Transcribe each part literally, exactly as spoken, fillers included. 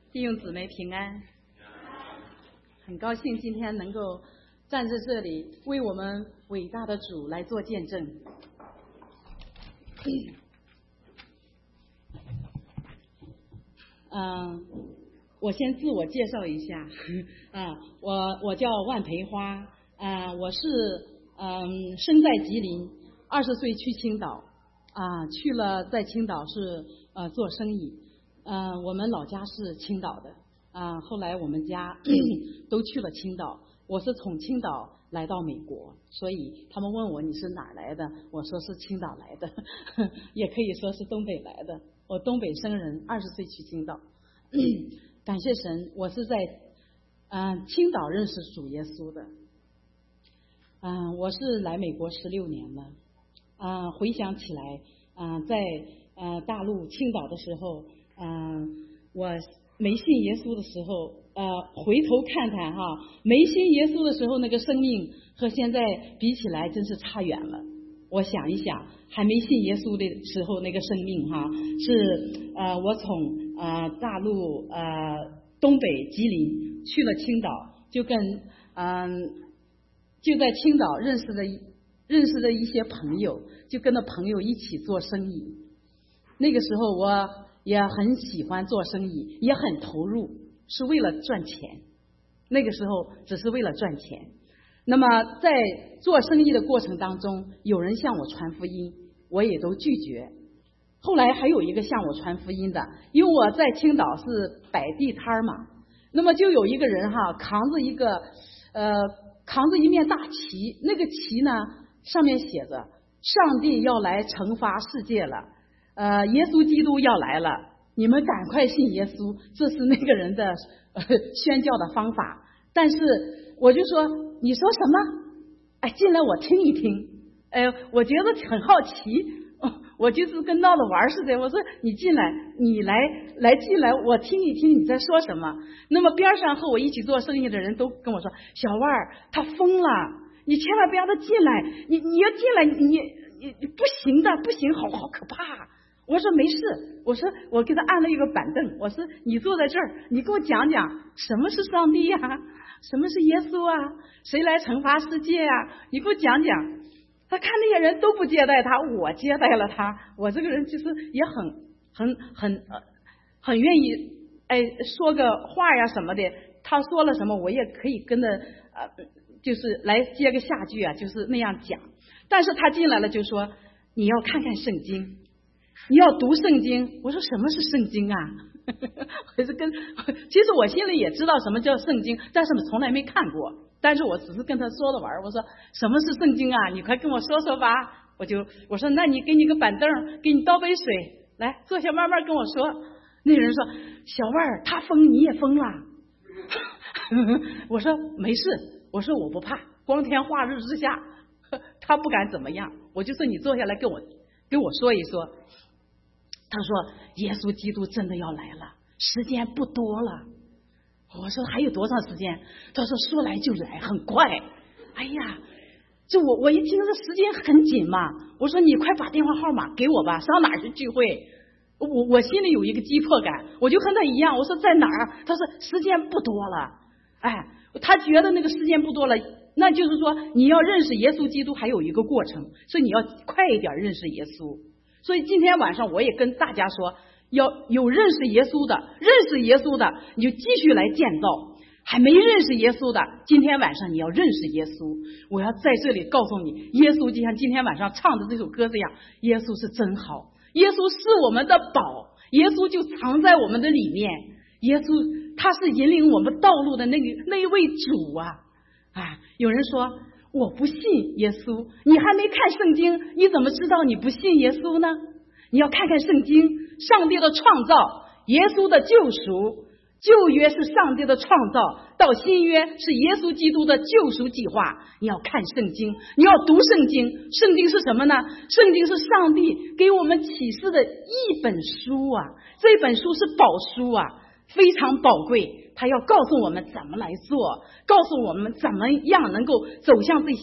弟兄姊妹平安，很高兴今天能够站在这里为我们伟大的主来做见证。嗯，我先自我介绍一下啊，我我叫万培花啊，我是嗯生在吉林，二十岁去青岛啊，去了在青岛是呃做生意。呃，我们老家是青岛的啊，后来我们家都去了青岛。我是从青岛来到美国，所以他们问我你是哪儿来的，我说是青岛来的，也可以说是东北来的。我东北生人，二十岁去青岛。感谢神，我是在嗯、呃、青岛认识主耶稣的。嗯、呃，我是来美国十六年了。啊、呃，回想起来，啊、呃，在呃大陆青岛的时候。嗯、呃，我没信耶稣的时候，呃，回头看看哈，没信耶稣的时候那个生命和现在比起来真是差远了。我想一想，还没信耶稣的时候那个生命哈，是呃，我从呃大陆呃东北吉林去了青岛，就跟嗯、呃、就在青岛认识了认识了一些朋友，就跟着朋友一起做生意。那个时候我也很喜欢做生意，也很投入，是为了赚钱。那个时候只是为了赚钱。那么在做生意的过程当中，有人向我传福音，我也都拒绝。后来还有一个向我传福音的，因为我在青岛是摆地摊嘛，那么就有一个人哈扛着一个呃扛着一面大旗，那个旗呢上面写着上帝要来惩罚世界了。呃，耶稣基督要来了，你们赶快信耶稣，这是那个人的、呃、宣教的方法。但是我就说，你说什么？哎，进来我听一听。哎，我觉得很好奇，哦、我就是跟闹着玩似的。我说你进来，你来来进来，我听一听你在说什么。那么边上和我一起做生意的人都跟我说，小万儿他疯了，你千万不要他进来，你你要进来，你你你不行的，不行，好好可怕。我说没事，我说我给他按了一个板凳，我说你坐在这儿，你给我讲讲什么是上帝呀、啊，什么是耶稣啊，谁来惩罚世界啊，你给我讲讲。他看那些人都不接待他，我接待了他，我这个人其实也很很很呃很愿意哎说个话呀什么的，他说了什么我也可以跟着呃就是来接个下句啊，就是那样讲。但是他进来了就说你要看看圣经。你要读圣经，我说什么是圣经啊？我是跟，其实我心里也知道什么叫圣经，但是我从来没看过。但是我只是跟他说着玩，我说什么是圣经啊？你快跟我说说吧。我就我说那你给你个板凳，给你倒杯水，来坐下慢慢跟我说。那人说小万儿他疯你也疯了。我说没事，我说我不怕，光天化日之下他不敢怎么样。我就说你坐下来跟我跟我说一说。他说耶稣基督真的要来了，时间不多了。我说还有多长时间？他说说来就来，很快。哎呀，这我我一听这时间很紧嘛，我说你快把电话号码给我吧，上哪儿去聚会？我我心里有一个急迫感，我就和他一样，我说在哪儿？他说时间不多了。哎，他觉得那个时间不多了，那就是说你要认识耶稣基督还有一个过程，所以你要快一点认识耶稣。所以今天晚上我也跟大家说，要有认识耶稣的，认识耶稣的你就继续来建造，还没认识耶稣的，今天晚上你要认识耶稣。我要在这里告诉你，耶稣就像今天晚上唱的这首歌这样，耶稣是真好，耶稣是我们的宝，耶稣就藏在我们的里面，耶稣他是引领我们道路的那个那一位主啊！啊，有人说我不信耶稣，你还没看圣经，你怎么知道你不信耶稣呢？你要看看圣经，上帝的创造，耶稣的救赎，旧约是上帝的创造，到新约是耶稣基督的救赎计划。你要看圣经，你要读圣经。圣经是什么呢？圣经是上帝给我们启示的一本书啊，这本书是宝书啊，非常宝贵。他要告诉我们怎么来做，告诉我们怎么样能够走向这项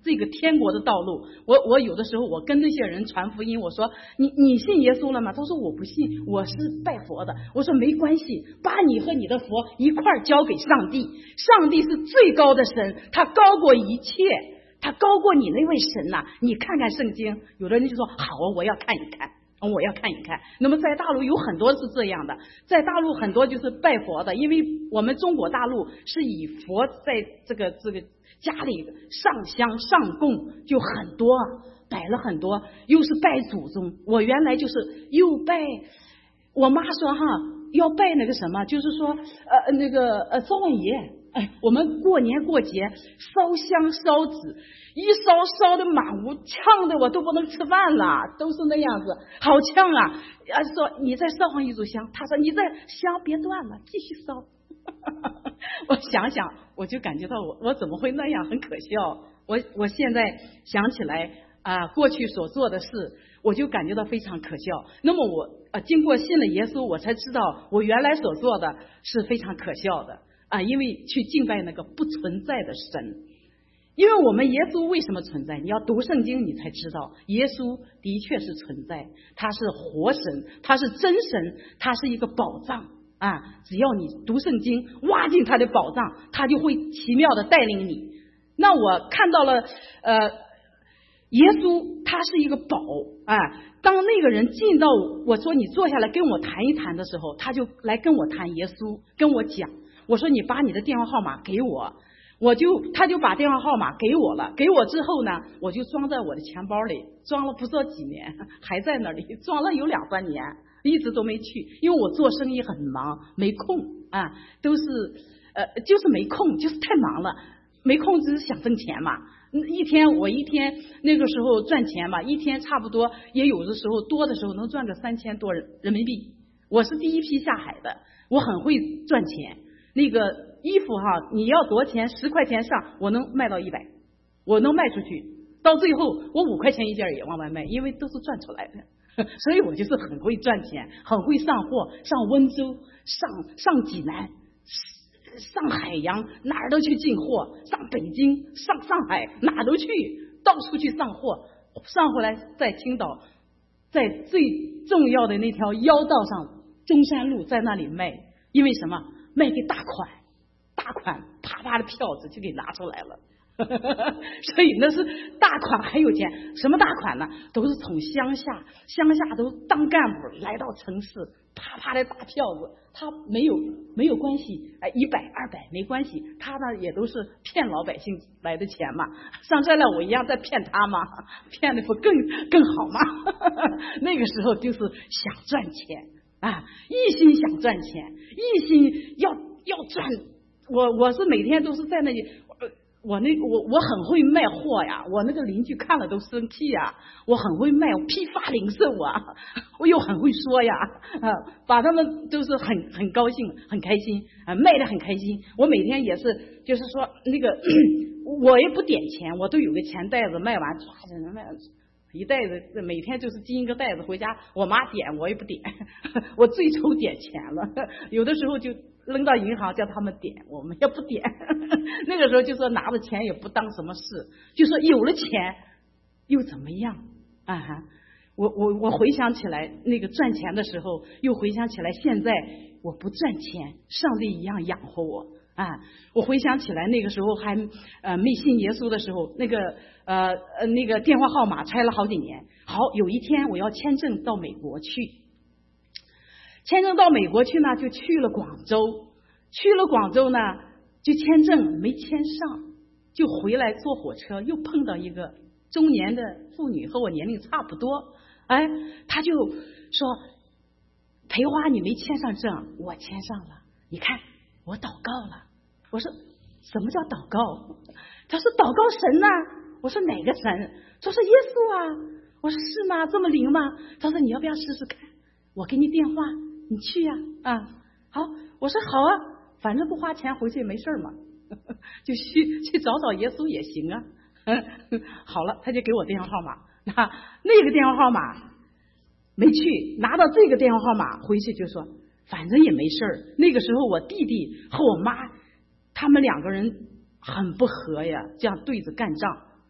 这个天国的道路。我我有的时候我跟那些人传福音，我说你你信耶稣了吗？他说我不信，我是拜佛的。我说没关系，把你和你的佛一块儿交给上帝，上帝是最高的神，他高过一切，他高过你那位神呐、啊！你看看圣经，有的人就说好，我要看一看。我要看一看。那么在大陆有很多是这样的，在大陆很多就是拜佛的，因为我们中国大陆是以佛在这个这个家里上香上供就很多，摆了很多，又是拜祖宗。我原来就是又拜，我妈说哈要拜那个什么，就是说呃那个呃灶王爷。哎，我们过年过节烧香烧纸，一烧烧的满屋，呛的我都不能吃饭了，都是那样子，好呛啊！啊，说你再烧上一炷香，他说你这香别断了，继续烧。我想想，我就感觉到我我怎么会那样，很可笑。我我现在想起来啊、呃，过去所做的事，我就感觉到非常可笑。那么我呃，经过信了耶稣，我才知道我原来所做的是非常可笑的。啊，因为去敬拜那个不存在的神，因为我们耶稣为什么存在？你要读圣经，你才知道耶稣的确是存在，他是活神，他是真神，他是一个宝藏啊！只要你读圣经，挖进他的宝藏，他就会奇妙的带领你。那我看到了，呃，耶稣他是一个宝啊！当那个人进到我说你坐下来跟我谈一谈的时候，他就来跟我谈耶稣，跟我讲。我说你把你的电话号码给我，我就他就把电话号码给我了。给我之后呢，我就装在我的钱包里，装了不知道几年，还在那里装了有两三年，一直都没去，因为我做生意很忙，没空啊，都是呃就是没空，就是太忙了，没空只是想挣钱嘛。一天我一天那个时候赚钱嘛，一天差不多也有的时候多的时候能赚个三千多人民币。我是第一批下海的，我很会赚钱。那个衣服哈，你要多少钱？十块钱上，我能卖到一百，我能卖出去。到最后，我五块钱一件也往外卖，因为都是赚出来的。所以我就是很会赚钱，很会上货，上温州，上上济南，上海洋，哪儿都去进货，上北京，上上海，哪都去，到处去上货，上回来在青岛，在最重要的那条腰道上，中山路，在那里卖，因为什么？卖给大款，大款啪啪的票子就给拿出来了。所以那是大款很有钱，什么大款呢？都是从乡下，乡下都当干部来到城市，啪啪的打票子，他没有没有关系，哎，一百二百没关系，他呢也都是骗老百姓来的钱嘛。上这来我一样在骗他嘛，骗的不更更好吗？那个时候就是想赚钱。啊，一心想赚钱，一心要要赚。我我是每天都是在那里，我那我我很会卖货呀，我那个邻居看了都生气呀。我很会卖，批发零售啊，我又很会说呀，啊，把他们都是很很高兴，很开心啊，卖的很开心。我每天也是，就是说那个我也不点钱，我都有个钱袋子，卖完唰就能卖。一袋子每天就是进一个袋子回家，我妈点我也不点，我最愁点钱了，有的时候就扔到银行叫他们点，我们也不点。那个时候就说拿着钱也不当什么事，就说有了钱又怎么样啊哈？我我我回想起来那个赚钱的时候，又回想起来现在我不赚钱，上帝一样养活我啊！我回想起来那个时候还呃没信耶稣的时候，那个呃呃那个电话号码拆了好几年。好，有一天我要签证到美国去，签证到美国去呢，就去了广州，去了广州呢，就签证没签上，就回来坐火车，又碰到一个中年的妇女，和我年龄差不多，哎，他就说：“培花，你没签上证，我签上了，你看我祷告了。”我说：“什么叫祷告？”他说：“祷告神呐、啊。”我说：“哪个神？”他说：“耶稣啊。”我说：“是吗？这么灵吗？”他说：“你要不要试试看？我给你电话，你去呀、啊。”啊，好，我说好啊，反正不花钱，回去也没事嘛，就去去找找耶稣也行啊。好了，他就给我电话号码，那那个电话号码没去，拿到这个电话号码回去就说反正也没事。那个时候我弟弟和我妈他们两个人很不和呀，这样对着干仗。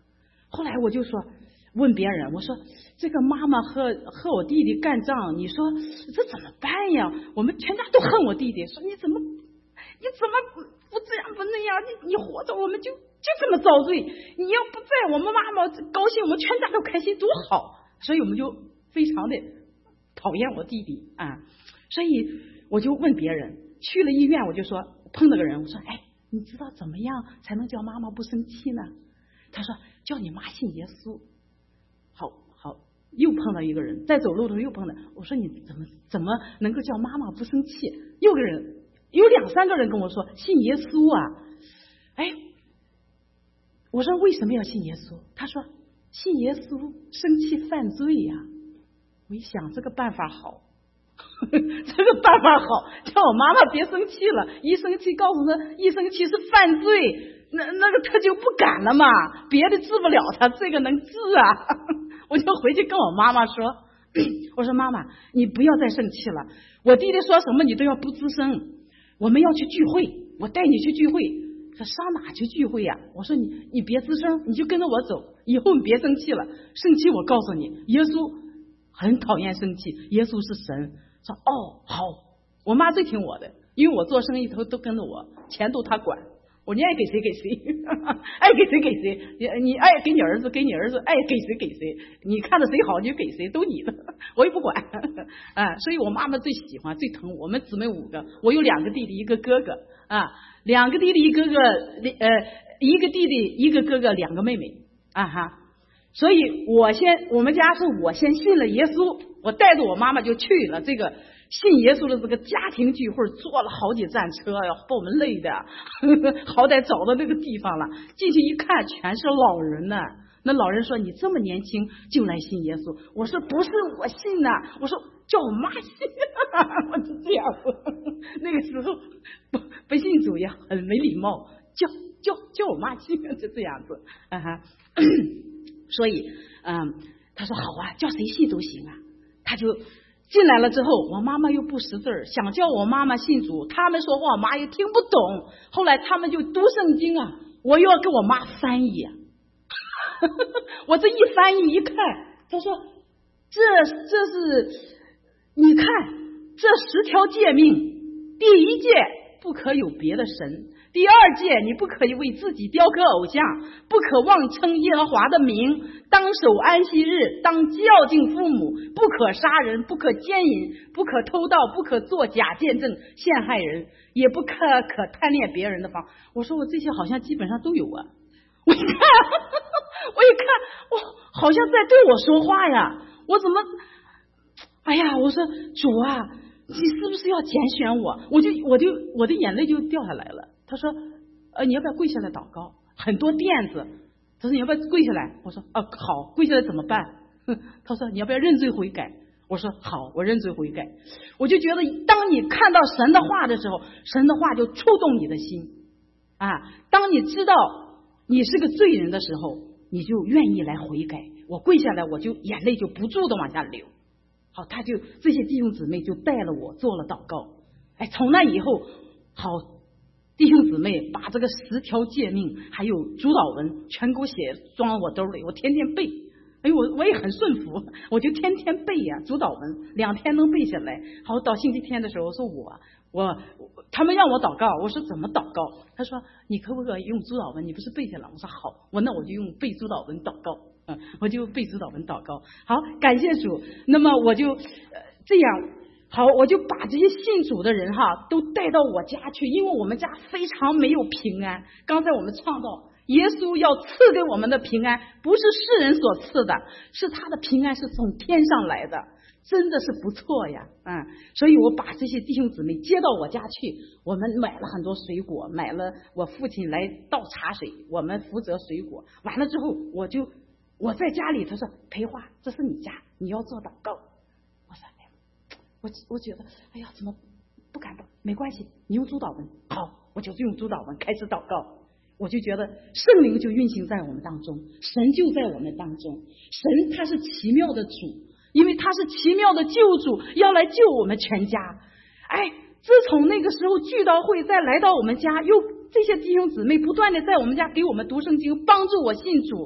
后来我就说问别人，我说这个妈妈和和我弟弟干仗，你说这怎么办呀？我们全家都恨我弟弟，说你怎么你怎么不这样不那样？你你活着我们就就这么遭罪，你要不在我们妈妈高兴，我们全家都开心多好。所以我们就非常的讨厌我弟弟啊，所以我就问别人，去了医院我就说碰到个人，我说哎，你知道怎么样才能叫妈妈不生气呢？他说叫你妈信耶稣。好好，又碰到一个人，在走路的时候又碰到，我说你怎么怎么能够叫妈妈不生气？又个人，有两三个人跟我说信耶稣啊。哎，我说为什么要信耶稣？他说信耶稣生气犯罪呀、啊。我一想这个办法好，这个办法好，叫我妈妈别生气了，一生气告诉他一生气是犯罪，那那个他就不敢了嘛，别的治不了他，这个能治啊。我就回去跟我妈妈说，我说妈妈你不要再生气了，我弟弟说什么你都要不吱声，我们要去聚会，我带你去聚会。他上哪去聚会呀、啊？我说你你别吱声，你就跟着我走，以后你别生气了，生气我告诉你耶稣很讨厌生气，耶稣是神。说哦好，我妈最听我的，因为我做生意都都跟着我，钱都她管，我你爱给谁给谁，爱给谁给谁，你你爱给你儿子给你儿子，爱给谁给谁，你看着谁好你就给谁，都你的，我也不管啊。所以我妈妈最喜欢最疼我。我们姊妹五个，我有两个弟弟一个哥哥啊，两个弟弟一个哥哥，呃一个弟弟一个哥哥两个妹妹啊哈。所以我先我们家是我先信了耶稣，我带着我妈妈就去了这个信耶稣的这个家庭聚会，坐了好几站车呀，把我们累的呵呵，好歹找到那个地方了，进去一看全是老人呢。那老人说你这么年轻就来信耶稣？我说不是我信呐、啊，我说叫我妈信我就这样子。那个时候不不信主也很没礼貌，叫叫叫我妈信，就这样子啊哈。所以嗯，他说好啊，叫谁信都行啊。他就进来了之后，我妈妈又不识字儿，想叫我妈妈信主，他们说话我妈也听不懂。后来他们就读圣经啊，我又要给我妈翻译啊。我这一翻译一看，他说这这是你看这十条诫命，第一诫不可有别的神，第二诫你不可以为自己雕刻偶像，不可妄称耶和华的名，当守安息日，当孝敬父母，不可杀人，不可奸淫，不可偷盗，不可作假见证陷害人，也不可可贪恋别人的房。我说我这些好像基本上都有啊。我一看我一看我好像在对我说话呀，我怎么哎呀，我说主啊你是不是要拣选我？我就我就我的眼泪就掉下来了。他说呃你要不要跪下来祷告？很多垫子。他说你要不要跪下来？我说啊好，跪下来怎么办？他说你要不要认罪悔改？我说好，我认罪悔改。我就觉得当你看到神的话的时候，神的话就触动你的心啊。当你知道你是个罪人的时候，你就愿意来悔改。我跪下来，我就眼泪就不住的往下流。好，他就这些弟兄姊妹就带了我做了祷告。哎，从那以后，好，弟兄姊妹把这个十条诫命还有主祷文全给我写装到我兜里，我天天背。哎，我我也很顺服，我就天天背呀、啊，主祷文两天能背下来。好，到星期天的时候，我说我我他们让我祷告，我说怎么祷告？他说你可不可以用主祷文？你不是背下来？我说好，我那我就用背主祷文祷告。嗯，我就背主祷文祷告。好，感谢主。那么我就、呃、这样，好，我就把这些信主的人哈都带到我家去，因为我们家非常没有平安。刚才我们唱到，耶稣要赐给我们的平安，不是世人所赐的，是他的平安是从天上来的，真的是不错呀。嗯，所以我把这些弟兄姊妹接到我家去，我们买了很多水果，买了我父亲来倒茶水，我们负责水果。完了之后，我就。我在家里，他说培花，这是你家，你要做祷告。我说，哎，我我觉得，哎呀，怎么不敢祷？没关系，你用主祷文。好，我就用主祷文开始祷告。我就觉得圣灵就运行在我们当中，神就在我们当中。神他是奇妙的主，因为他是奇妙的救主，要来救我们全家。哎，自从那个时候聚道会再来到我们家，又这些弟兄姊妹不断的在我们家给我们读圣经，帮助我信主。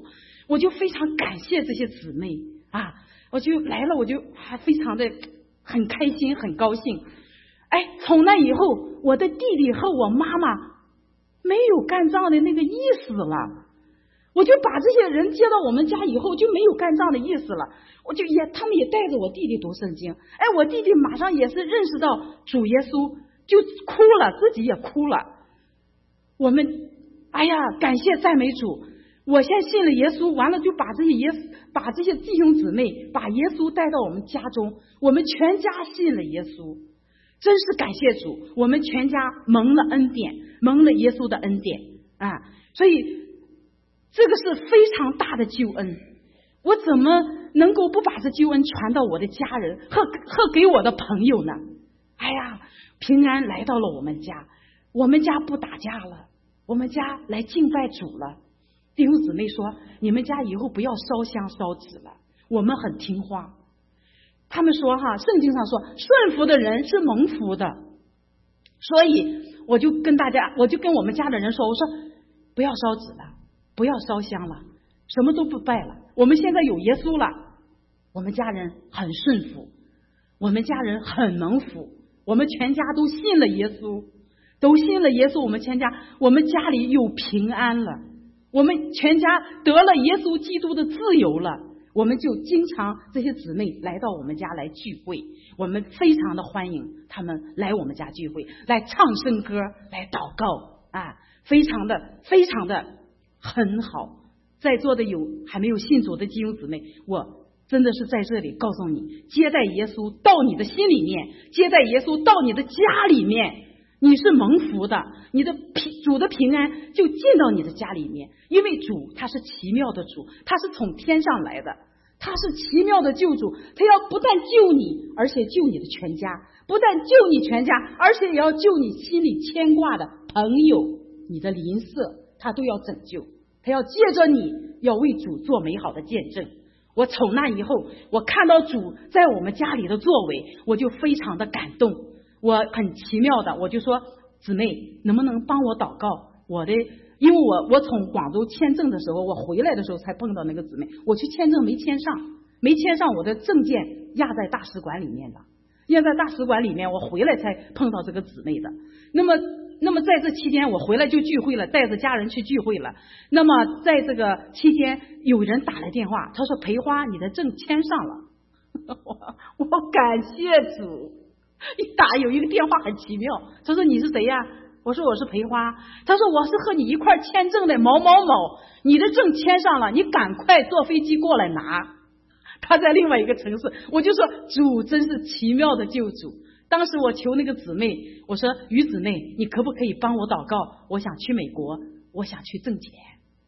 我就非常感谢这些姊妹啊，我就来了，我就还非常的很开心，很高兴。哎，从那以后，我的弟弟和我妈妈没有干仗的那个意思了。我就把这些人接到我们家以后，就没有干仗的意思了。我就也，他们也带着我弟弟读圣经。哎，我弟弟马上也是认识到主耶稣，就哭了，自己也哭了。我们，哎呀，感谢赞美主！我先信了耶稣，完了就把这些耶把这些弟兄姊妹把耶稣带到我们家中，我们全家信了耶稣，真是感谢主！我们全家蒙了恩典，蒙了耶稣的恩典啊！所以这个是非常大的救恩，我怎么能够不把这救恩传到我的家人和和给我的朋友呢？哎呀，平安来到了我们家，我们家不打架了，我们家来敬拜主了。弟兄姊妹说，你们家以后不要烧香烧纸了，我们很听话。他们说哈，圣经上说顺服的人是蒙福的，所以我就跟大家，我就跟我们家的人说，我说不要烧纸了，不要烧香了，什么都不拜了，我们现在有耶稣了。我们家人很顺服，我们家人很蒙福，我们全家都信了耶稣，都信了耶稣，我们全家，我们家里有平安了，我们全家得了耶稣基督的自由了。我们就经常这些姊妹来到我们家来聚会，我们非常的欢迎他们来我们家聚会，来唱圣歌，来祷告啊，非常的非常的很好。在座的有还没有信主的弟兄姊妹，我真的是在这里告诉你，接待耶稣到你的心里面，接待耶稣到你的家里面，你是蒙福的，你的平主的平安就进到你的家里面。因为主他是奇妙的主，他是从天上来的，他是奇妙的救主，他要不但救你，而且救你的全家，不但救你全家，而且也要救你心里牵挂的朋友，你的邻舍，他都要拯救，他要借着你要为主做美好的见证。我从那以后，我看到主在我们家里的作为，我就非常的感动。我很奇妙的，我就说姊妹能不能帮我祷告，我的因为我我从广州签证的时候，我回来的时候才碰到那个姊妹，我去签证没签上，没签上，我的证件压在大使馆里面的，压在大使馆里面，我回来才碰到这个姊妹的。那么那么在这期间，我回来就聚会了，带着家人去聚会了。那么在这个期间，有人打来电话，他说培花你的证签上了我我感谢主。一打有一个电话很奇妙，他说你是谁呀？我说我是培花。他说我是和你一块签证的某某某，你的证签上了，你赶快坐飞机过来拿。他在另外一个城市，我就说主真是奇妙的救主。当时我求那个姊妹，我说于姊妹，你可不可以帮我祷告？我想去美国，我想去挣钱。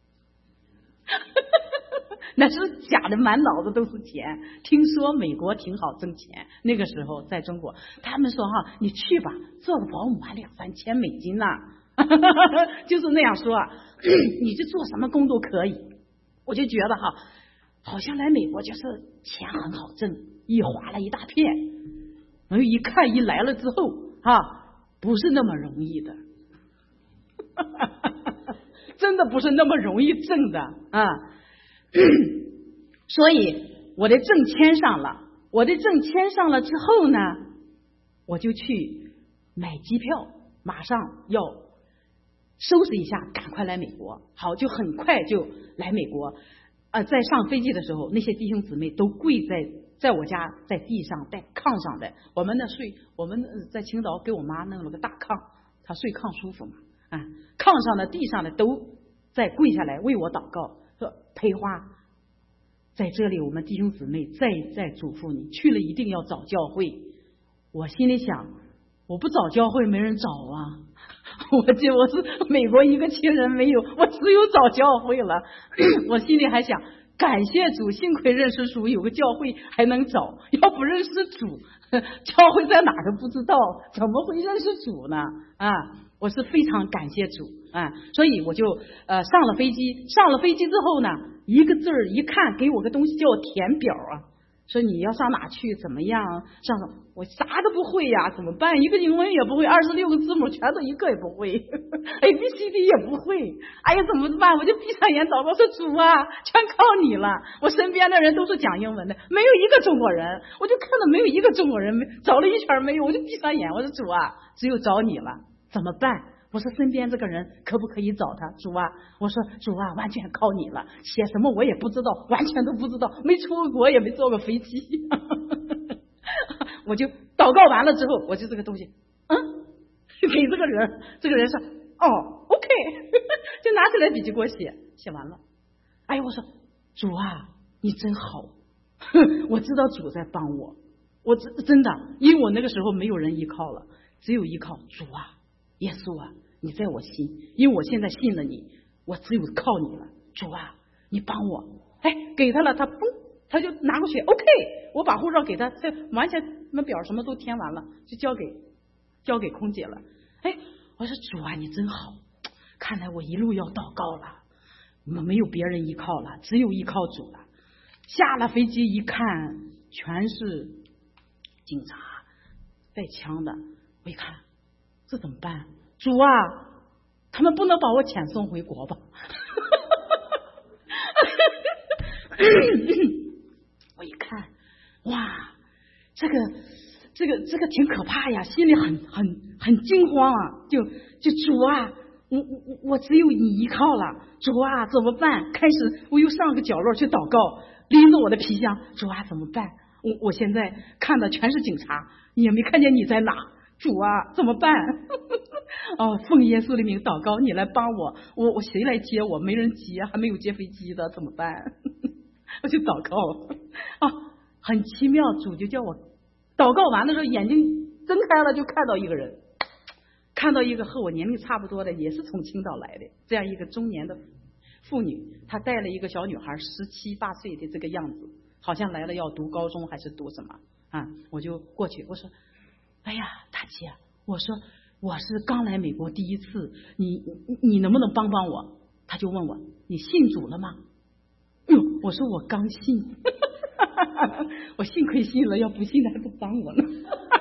那是假的，满脑子都是钱。听说美国挺好挣钱，那个时候在中国，他们说哈，你去吧，做个保姆还两三千美金呢，就是那样说，你就做什么工都可以。我就觉得哈，好像来美国就是钱很好挣，一划了一大片。然后一看一来了之后啊，不是那么容易的，真的不是那么容易挣的啊。所以我的证签上了，我的证签上了之后呢，我就去买机票，马上要收拾一下，赶快来美国。好，就很快就来美国。呃，在上飞机的时候，那些弟兄姊妹都跪在在我家，在地上，在炕上的。我们那睡，我们在青岛给我妈弄了个大炕，她睡炕舒服嘛。啊，炕上的、地上的都在跪下来为我祷告。说培花，在这里我们弟兄姊妹再再嘱咐你，去了一定要找教会。我心里想，我不找教会没人找啊，我这我是美国一个亲人没有，我只有找教会了。我心里还想，感谢主，幸亏认识主，有个教会还能找，要不认识主，教会在哪都不知道，怎么会认识主呢？啊，我是非常感谢主啊，所以我就呃上了飞机，上了飞机之后呢，一个字儿一看，给我个东西叫我填表啊， 说你要上哪去，怎么样？上什么？我啥都不会呀，怎么办？一个英文也不会，二十六个字母全都一个也不会，A B C D 也不会。哎呀，怎么办？我就闭上眼祷告，说主啊，全靠你了。我身边的人都是讲英文的，没有一个中国人，我就看到没有一个中国人，找了一圈没有，我就闭上眼，我说主啊，只有找你了，怎么办？我说身边这个人可不可以找他？主啊，我说主啊，完全靠你了。写什么我也不知道，完全都不知道，没出过国，也没坐过飞机。我就祷告完了之后，我就这个东西，嗯，给这个人，这个人说，哦 ，OK， 就拿起来笔记给我写，写完了。哎呀，我说主啊，你真好，我知道主在帮我，我真真的，因为我那个时候没有人依靠了，只有依靠主啊，耶稣啊。你在我心，因为我现在信了你，我只有靠你了，主啊，你帮我。哎，给他了，他嘣，他就拿过去 ，OK， 我把护照给他，这完全什么表什么都填完了，就交给交给空姐了。哎，我说主啊，你真好，看来我一路要祷告了，我没有别人依靠了，只有依靠主了。下了飞机一看，全是警察带枪的，我一看，这怎么办？主啊，他们不能把我遣送回国吧？我一看，哇，这个这个这个挺可怕呀，心里很很很惊慌啊！就就主啊，我我我只有你依靠了，主啊，怎么办？开始我又上个角落去祷告，拎着我的皮箱，主啊，怎么办？我我现在看的全是警察，也没看见你在哪，主啊，怎么办？哦，奉耶稣的名祷告，你来帮我，我我谁来接我？没人接，还没有接飞机的，怎么办？我就祷告啊，很奇妙，主就叫我祷告完的时候，眼睛睁开了，就看到一个人，看到一个和我年龄差不多的，也是从青岛来的这样一个中年的妇女，她带了一个小女孩，十七八岁的这个样子，好像来了要读高中还是读什么啊？我就过去，我说，哎呀，大姐，我说。我是刚来美国第一次，你你你能不能帮帮我？他就问我，你信主了吗？嗯，我说我刚信，我幸亏信了，要不信他还不帮我呢。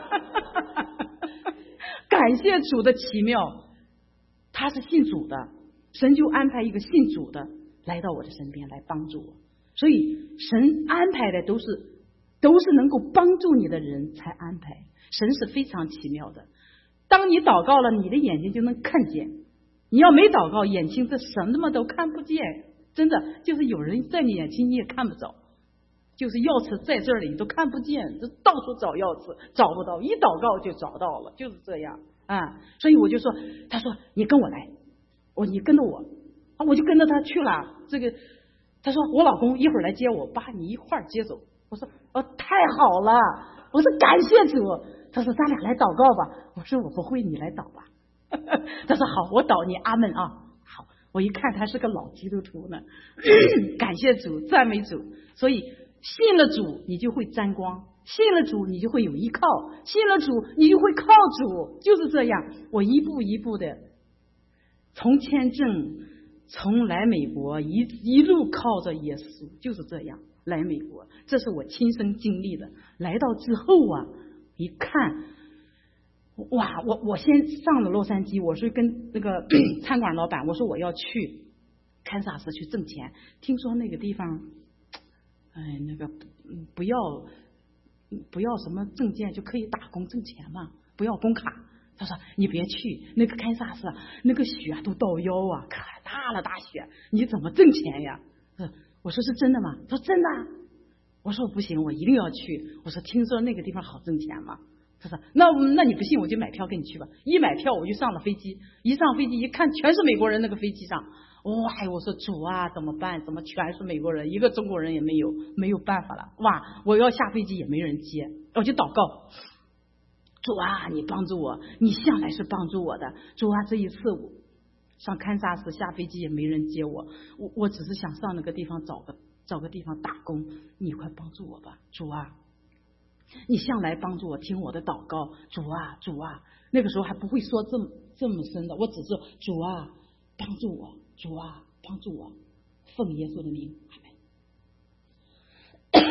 感谢主的奇妙，他是信主的，神就安排一个信主的来到我的身边来帮助我，所以神安排的都是都是能够帮助你的人才安排，神是非常奇妙的。当你祷告了，你的眼睛就能看见；你要没祷告，眼睛这什么都看不见。真的，就是有人在你眼睛你也看不着，就是钥匙在这里你都看不见，就到处找钥匙找不到，一祷告就找到了，就是这样啊。所以我就说，他说你跟我来，我你跟着我啊，我就跟着他去了。这个他说我老公一会儿来接我，把你一块儿接走。我说哦，太好了，我说感谢主。他说咱俩来祷告吧，我说我不会，你来祷吧。他说好，我祷你，阿门啊。好，我一看他是个老基督徒呢，感谢主，赞美主。所以信了主，你就会沾光；信了主，你就会有依靠；信了主，你就会靠主。就是这样，我一步一步的从签证，从来美国一一路靠着耶稣，就是这样来美国，这是我亲身经历的。来到之后啊。一看，哇！我我先上了洛杉矶，我是跟那个餐馆老板，我说我要去堪萨斯去挣钱，听说那个地方，哎，那个不要不要什么证件就可以打工挣钱嘛，不要工卡。他说你别去，那个堪萨斯那个雪都到腰啊，可大了大雪，你怎么挣钱呀？我说是真的吗？他说真的。我说不行，我一定要去。我说听说那个地方好挣钱吗？他说那那你不信我就买票跟你去吧。一买票我就上了飞机，一上飞机一看全是美国人，那个飞机上，哇！我说主啊，怎么办？怎么全是美国人，一个中国人也没有，没有办法了。哇！我要下飞机也没人接，我就祷告，主啊，你帮助我，你向来是帮助我的。主啊，这一次我上堪萨斯下飞机也没人接我，我我只是想上那个地方找个。找个地方打工，你快帮助我吧，主啊！你向来帮助我，听我的祷告，主啊，主啊！那个时候还不会说这么这么深的，我只是主啊，帮助我，主啊，帮助我，奉耶稣的名，阿门。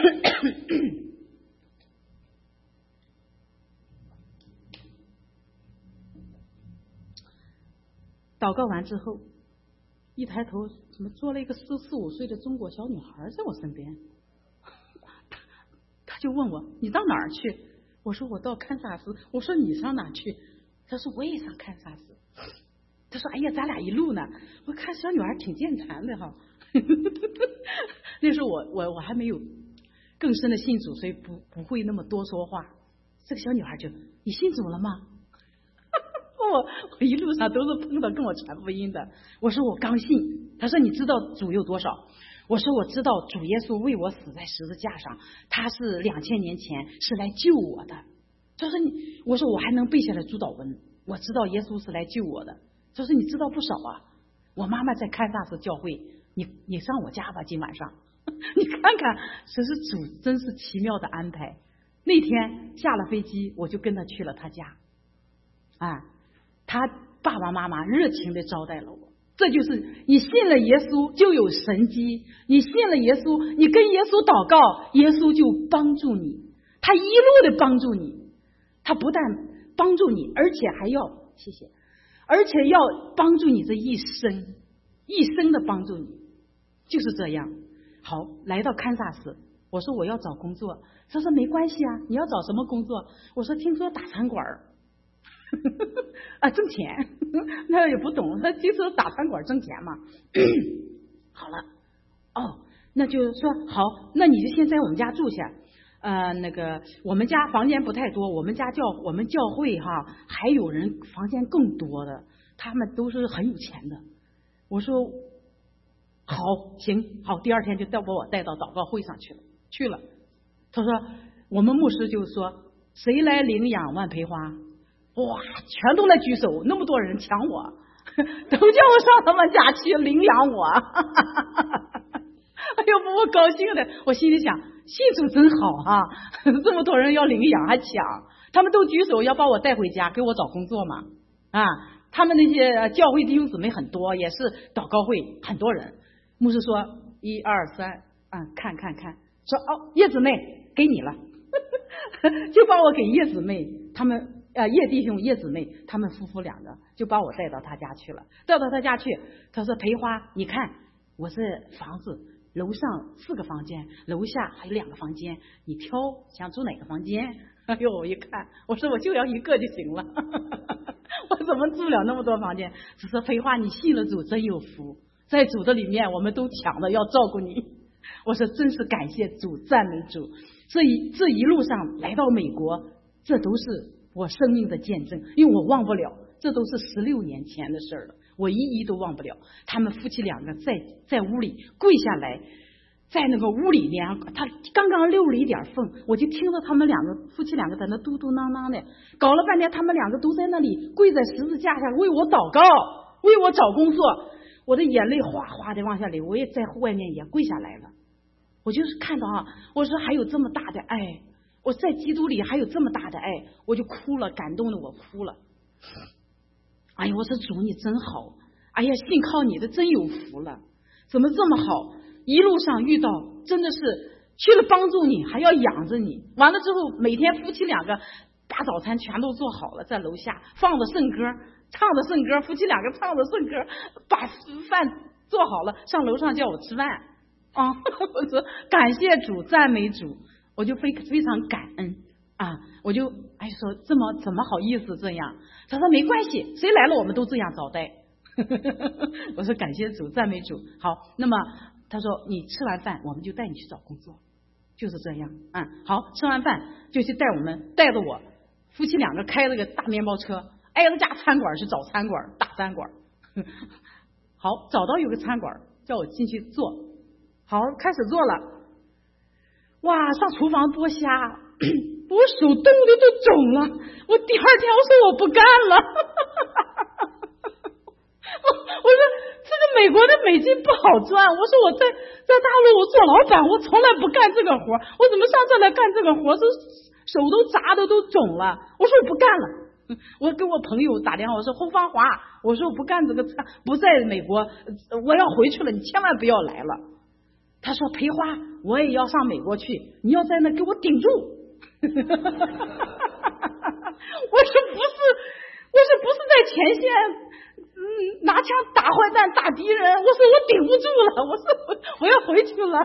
祷告完之后，一抬头，怎么坐了一个十四五岁的中国小女孩在我身边？他他就问我：“你到哪儿去？”我说：“我到堪萨斯。”我说：“你上哪去？”他说：“我也上堪萨斯。”他说：“哎呀，咱俩一路呢。”我看小女孩挺健谈的哈。那时候我我我还没有更深的信主，所以不不会那么多说话。这个小女孩就：“你信主了吗？”我我一路上都是碰到跟我传福音的。我说我刚信。他说你知道主有多少？我说我知道主耶稣为我死在十字架上，他是两千年前是来救我的。他说你，我说我还能背下来主祷文，我知道耶稣是来救我的。他说你知道不少啊。我妈妈在堪萨斯教会，你你上我家吧，今晚上你看看，这是主真是奇妙的安排。那天下了飞机，我就跟他去了他家啊。他爸爸妈妈热情的招待了我，这就是你信了耶稣就有神迹，你信了耶稣，你跟耶稣祷告，耶稣就帮助你，他一路的帮助你，他不但帮助你，而且还要谢谢，而且要帮助你这一生，一生的帮助你，就是这样。好，来到堪萨斯，我说我要找工作，他说没关系啊，你要找什么工作？我说听说打餐馆啊，挣钱，那也不懂，他听说打餐馆挣钱嘛。好了，哦，那就说好，那你就先在我们家住下。呃，那个我们家房间不太多，我们家教我们教会哈，还有人房间更多的，他们都是很有钱的。我说好，行，好，第二天就带把我带到祷告会上去了，去了。他说我们牧师就说谁来领养万培花？哇，全都来举手，那么多人抢我，都叫我上他们家去领养我。哎呦，把我高兴的，我心里想，信主真好啊，这么多人要领养还抢，他们都举手要把我带回家，给我找工作嘛。啊，他们那些教会弟兄姊妹很多，也是祷告会很多人。牧师说一二三，啊，看看看，说哦，叶姊妹给你了，就把我给叶姊妹他们。呃，叶弟兄、叶姊妹，他们夫妇两个就把我带到他家去了。带到他家去，他说：“培花，你看我这房子，楼上四个房间，楼下还有两个房间，你挑想住哪个房间？”哎呦，我一看，我说我就要一个就行了，我怎么住了那么多房间？只是培花，你信了主真有福，在主的里面，我们都抢着要照顾你。我说真是感谢主，赞美主。这一这一路上来到美国，这都是我生命的见证，因为我忘不了，这都是十六年前的事了，我一一都忘不了。他们夫妻两个在在屋里跪下来，在那个屋里面，他刚刚溜了一点缝，我就听到他们两个夫妻两个在那嘟嘟囔囔的，搞了半天，他们两个都在那里跪在十字架上为我祷告，为我找工作。我的眼泪哗哗的往下流，我也在外面也跪下来了。我就是看到啊，我说还有这么大的爱。我在基督里还有这么大的爱，我就哭了，感动的我哭了。哎呀，我说主你真好，哎呀，信靠你的真有福了，怎么这么好？一路上遇到真的是去了帮助你，还要养着你。完了之后，每天夫妻两个把早餐全都做好了，在楼下放着圣歌，唱着圣歌，夫妻两个唱着圣歌，把饭做好了，上楼上叫我吃饭啊！我说感谢主，赞美主。我就非非常感恩啊！我就哎说这么怎么好意思这样？他说没关系，谁来了我们都这样招待。我说感谢主，赞美主。好，那么他说你吃完饭我们就带你去找工作，就是这样。嗯，好，吃完饭就去带我们带着我夫妻两个开了个大面包车，挨着家餐馆去找餐馆，大餐馆。好，找到有个餐馆，叫我进去做。好，开始做了。哇，上厨房剥虾，我手冻的都肿了。我第二天我说我不干了，我我说这个美国的美金不好赚。我说我在在大陆我做老板，我从来不干这个活，我怎么上这来干这个活？这手都砸的都肿了。我说我不干了。我跟我朋友打电话，我说侯芳华，我说我不干这个，不在美国，我要回去了，你千万不要来了。 他说培花，我也要上美国去，你要在那给我顶住。我说不是，我说不是在前线，嗯，拿枪打坏蛋打敌人，我说我顶不住了，我说我我要回去了。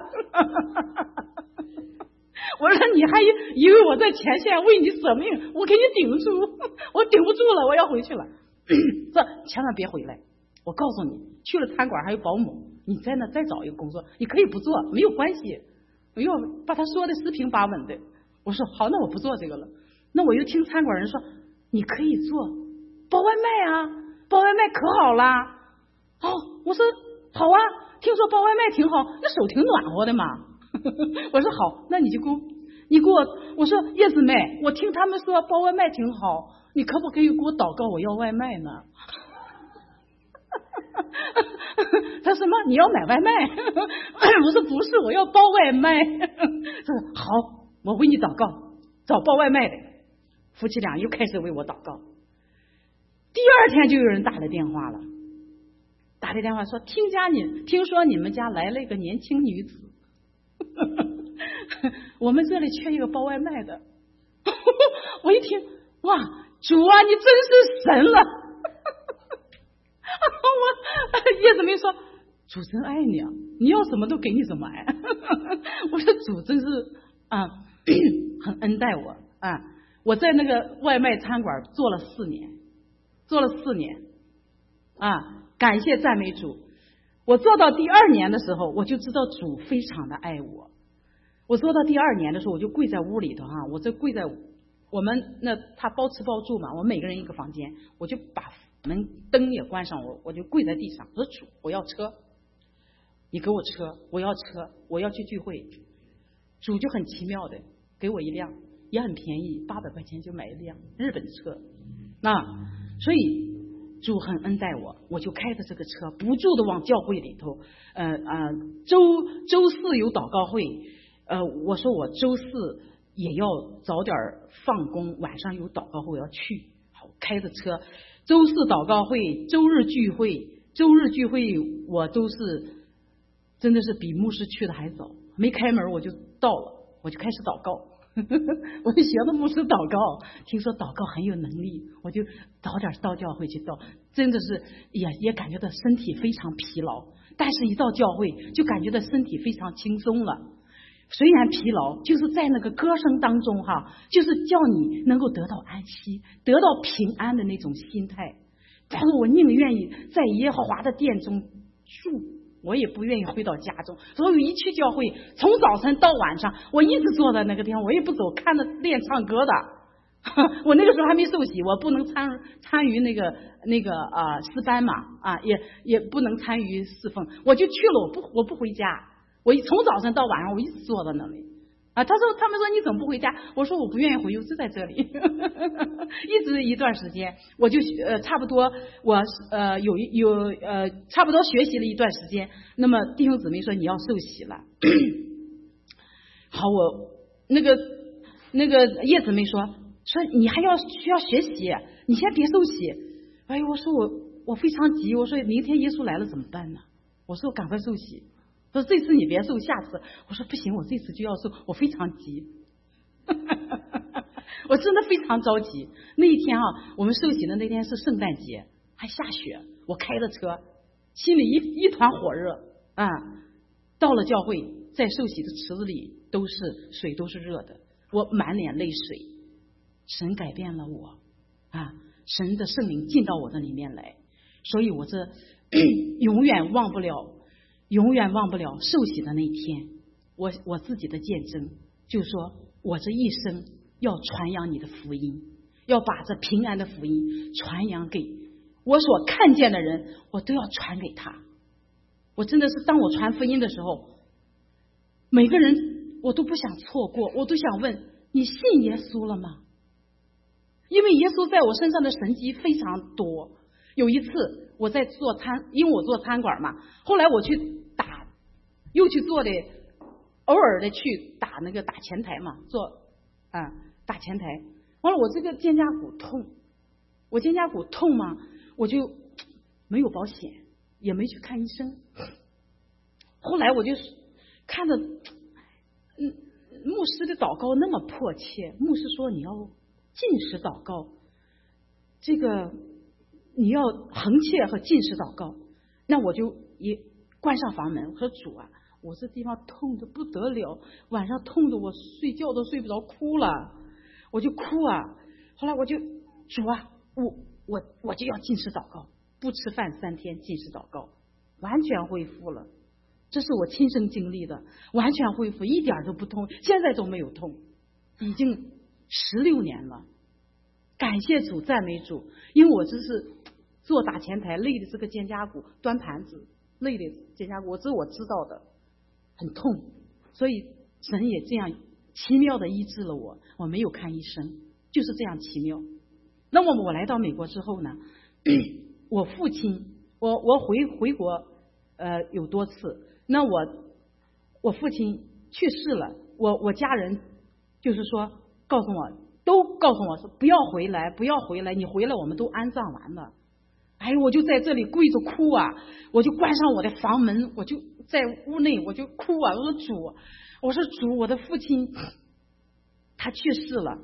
我说你还以为我在前线为你舍命，我给你顶住，我顶不住了，我要回去了。说千万别回来，我告诉你，去了餐馆还有保姆，你在那再找一个工作，你可以不做，没有关系。我又把他说的四平八稳的。我说好，那我不做这个了。那我又听餐馆人说你可以做包外卖啊，包外卖可好啦。哦，我说好啊，听说包外卖挺好，那手挺暖和的嘛。我说好，那你就给我，你给我，我说叶子妹，我听他们说包外卖挺好，你可不可以给我祷告，我要外卖呢？他说什么？你要买外卖？我说不是，我要包外卖。他说好，我为你祷告，找包外卖的。夫妻俩又开始为我祷告。第二天就有人打来电话了，打来电话说听家你听说你们家来了一个年轻女子，我们这里缺一个包外卖的。我一听，哇，主啊，你真是神了。我叶子没说主真爱你啊，你要什么都给你什么爱。我说主真是啊，很恩待我啊。我在那个外卖餐馆做了四年，做了四年啊，感谢赞美主。我做到第二年的时候，我就知道主非常的爱我。我做到第二年的时候，我就跪在屋里头哈、啊，我这跪在我们那他包吃包住嘛，我们每个人一个房间，我就把门灯也关上，我我就跪在地上，我说主，我要车，你给我车，我要车，我要去聚会。主就很奇妙的给我一辆，也很便宜，八百块钱就买一辆日本车。那所以主很恩待我，我就开着这个车不住的往教会里头，呃呃，周周四有祷告会，呃，我说我周四也要早点放工，晚上有祷告会我要去，好，开着车，周四祷告会，周日聚会，周日聚会我都是真的是比牧师去的还早，没开门我就到了，我就开始祷告。我就学的牧师祷告，听说祷告很有能力，我就早点到教会去祷，真的是也也感觉到身体非常疲劳，但是一到教会就感觉到身体非常轻松了。虽然疲劳，就是在那个歌声当中哈，就是叫你能够得到安息，得到平安的那种心态。但是我宁愿意在耶和华的殿中住，我也不愿意回到家中。所以一去教会，从早晨到晚上，我一直坐在那个地方，我也不走，看着练唱歌的。我那个时候还没受洗，我不能参参与那个那个啊诗班嘛，啊也也不能参与侍奉，我就去了，我不我不回家，我从早晨到晚上我一直坐在那里。啊，他说他们说你怎么不回家？我说我不愿意回，我就在这里，一直一段时间，我就呃差不多我呃有有呃差不多学习了一段时间。那么弟兄姊妹说你要受洗了，好，我那个那个叶姊妹说说你还要需要学习，你先别受洗。哎，我说我我非常急，我说明天耶稣来了怎么办呢？我说我赶快受洗。说这次你别受，下次我说不行，我这次就要受，我非常急。我真的非常着急。那一天啊，我们受洗的那天是圣诞节，还下雪，我开着车，心里一一团火热啊。到了教会，在受洗的池子里都是水，都是热的，我满脸泪水。神改变了我啊，神的圣灵进到我的里面来，所以我这永远忘不了。永远忘不了受洗的那一天，我我自己的见证，就是说我这一生要传扬你的福音，要把这平安的福音传扬给我所看见的人，我都要传给他。我真的是当我传福音的时候，每个人我都不想错过，我都想问你信耶稣了吗？因为耶稣在我身上的神迹非常多。有一次我在做餐，因为我做餐馆嘛，后来我去打，又去做的，偶尔的去打那个打前台嘛，做啊打前台。完了，我这个肩胛骨痛，我肩胛骨痛嘛，我就没有保险，也没去看医生。后来我就看着，嗯，牧师的祷告那么迫切，牧师说你要禁食祷告，这个你要恒切和禁食祷告，那我就也关上房门，我说主啊，我这地方痛的不得了，晚上痛的我睡觉都睡不着，哭了，我就哭啊。后来我就主啊，我我我就要禁食祷告，不吃饭三天，禁食祷告，完全恢复了。这是我亲身经历的，完全恢复，一点都不痛，现在都没有痛，已经十六年了。感谢主，赞美主，因为我这是做打前台，累的这个肩胛骨，端盘子累的肩胛骨，这我知道的，很痛，所以神也这样奇妙的医治了我，我没有看医生，就是这样奇妙。那么我来到美国之后呢，我父亲，我我回回国呃有多次，那我我父亲去世了，我我家人就是说告诉我，都告诉我说不要回来，不要回来，你回来我们都安葬完了。哎，我就在这里跪着哭啊，我就关上我的房门，我就在屋内我就哭啊，我说主，我说主，我的父亲他去世了。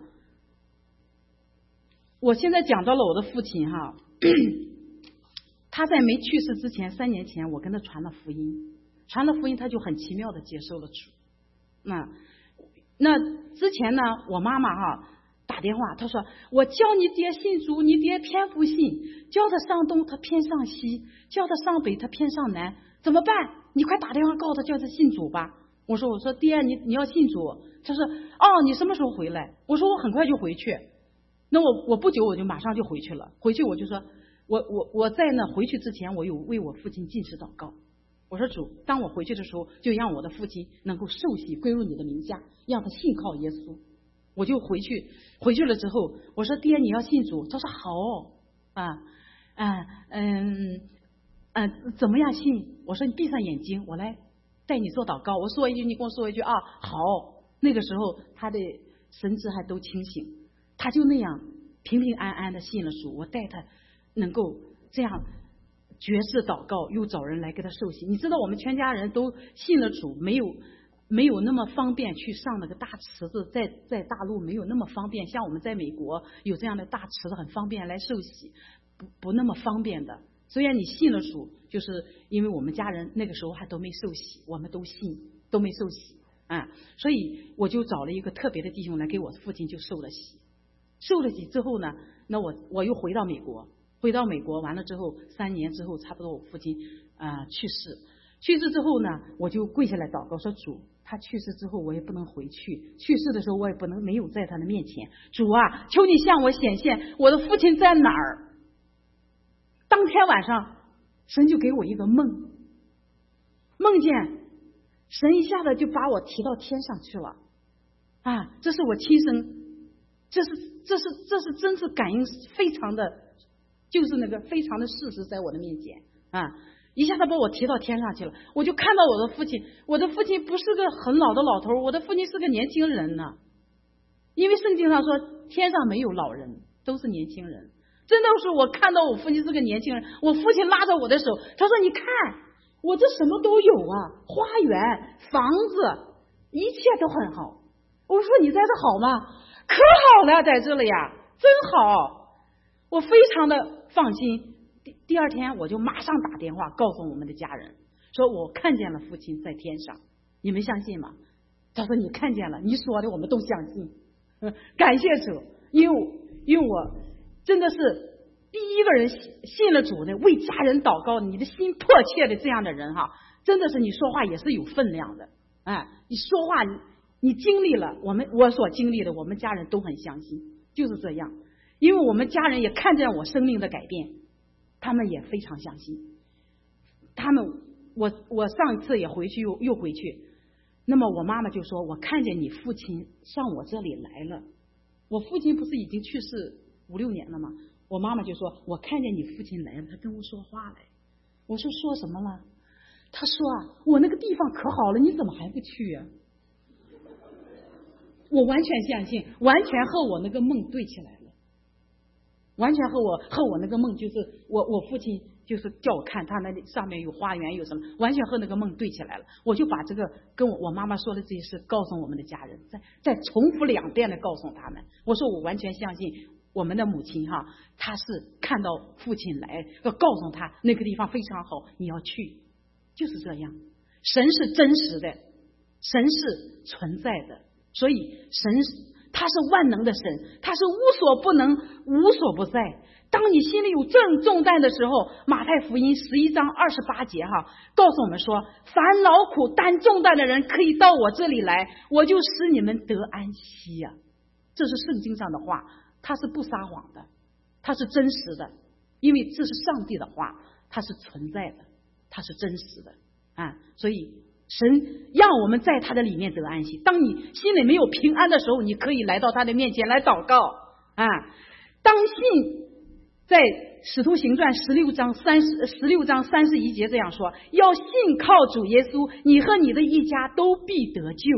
我现在讲到了我的父亲哈，他在没去世之前，三年前我跟他传了福音，传了福音他就很奇妙的接受了主。那那之前呢，我妈妈哈打电话，她说我叫你爹信主，你爹偏不信，叫他上东他偏上西，叫他上北他偏上南，怎么办？你快打电话告诉他，叫他信主吧。我说我说爹，你你要信主。他说哦，你什么时候回来？我说我很快就回去。那我我不久我就马上就回去了，回去我就说我我我在那回去之前，我有为我父亲禁食祷告。我说主，当我回去的时候，就让我的父亲能够受洗归入你的名下，让他信靠耶稣。我就回去回去了之后，我说爹，你要信主。他说好啊，嗯嗯嗯，怎么样信？我说你闭上眼睛，我来带你做祷告。我说一句，你跟我说一句啊，好。那个时候他的神志还都清醒，他就那样平平安安的信了主。我带他能够这样绝世祷告，又找人来给他受洗。你知道我们全家人都信了主，没有没有那么方便去上那个大池子，在在大陆没有那么方便，像我们在美国有这样的大池子，很方便来受洗，不不那么方便的。虽然你信了主，就是因为我们家人那个时候还都没受洗，我们都信都没受洗啊，所以我就找了一个特别的弟兄来给我父亲就受了洗。受了洗之后呢，那我我又回到美国，回到美国完了之后，三年之后差不多我父亲啊、呃、去世，去世之后呢，我就跪下来祷告说主，他去世之后我也不能回去，去世的时候我也不能没有在他的面前，主啊，求你向我显现，我的父亲在哪儿？当天晚上神就给我一个梦，梦见神一下子就把我提到天上去了啊！这是我亲身，这是这是这是真是感应非常的，就是那个非常的事实在我的面前啊！一下子把我提到天上去了，我就看到我的父亲，我的父亲不是个很老的老头，我的父亲是个年轻人呢。因为圣经上说天上没有老人，都是年轻人。真的是我看到我父亲是个年轻人，我父亲拉着我的手，他说你看我这什么都有啊，花园房子一切都很好。我说你在这好吗？可好了，在这里呀，真好，我非常的放心。第第二天我就马上打电话告诉我们的家人，说我看见了父亲在天上，你们相信吗？他说你看见了，你说的我们都相信。感谢主，因为因为我真的是第一个人信了主的，为家人祷告，你的心迫切的这样的人哈，真的是你说话也是有分量的。哎，你说话你你经历了，我们我所经历的，我们家人都很相信，就是这样。因为我们家人也看见我生命的改变，他们也非常相信。他们我我上次也回去又又回去，那么我妈妈就说我看见你父亲上我这里来了。我父亲不是已经去世五六年了吗？我妈妈就说我看见你父亲来了，他跟我说话来。我说说什么了？他说啊，我那个地方可好了，你怎么还不去啊？我完全相信，完全和我那个梦对起来了。 完全和我和我那个梦，就是我我父亲就是叫我看他那里上面有花园有什么，完全和那个梦对起来了。我就把这个跟我我妈妈说的这些事告诉我们的家人，再再重复两遍的告诉他们。我说我完全相信我们的母亲哈，她是看到父亲来，要告诉他那个地方非常好，你要去，就是这样。神是真实的，神是存在的，所以神他是万能的神，他是无所不能无所不在。当你心里有重重担的时候，马太福音十一章二十八节哈，告诉我们说，凡劳苦担重担的人可以到我这里来，我就使你们得安息呀、啊。这是圣经上的话，它是不撒谎的，它是真实的，因为这是上帝的话，它是存在的，它是真实的啊。所以神让我们在他的里面得安息。当你心里没有平安的时候，你可以来到他的面前来祷告啊。当信在使徒行传十六章三十十六章三十一节这样说，要信靠主耶稣，你和你的一家都必得救。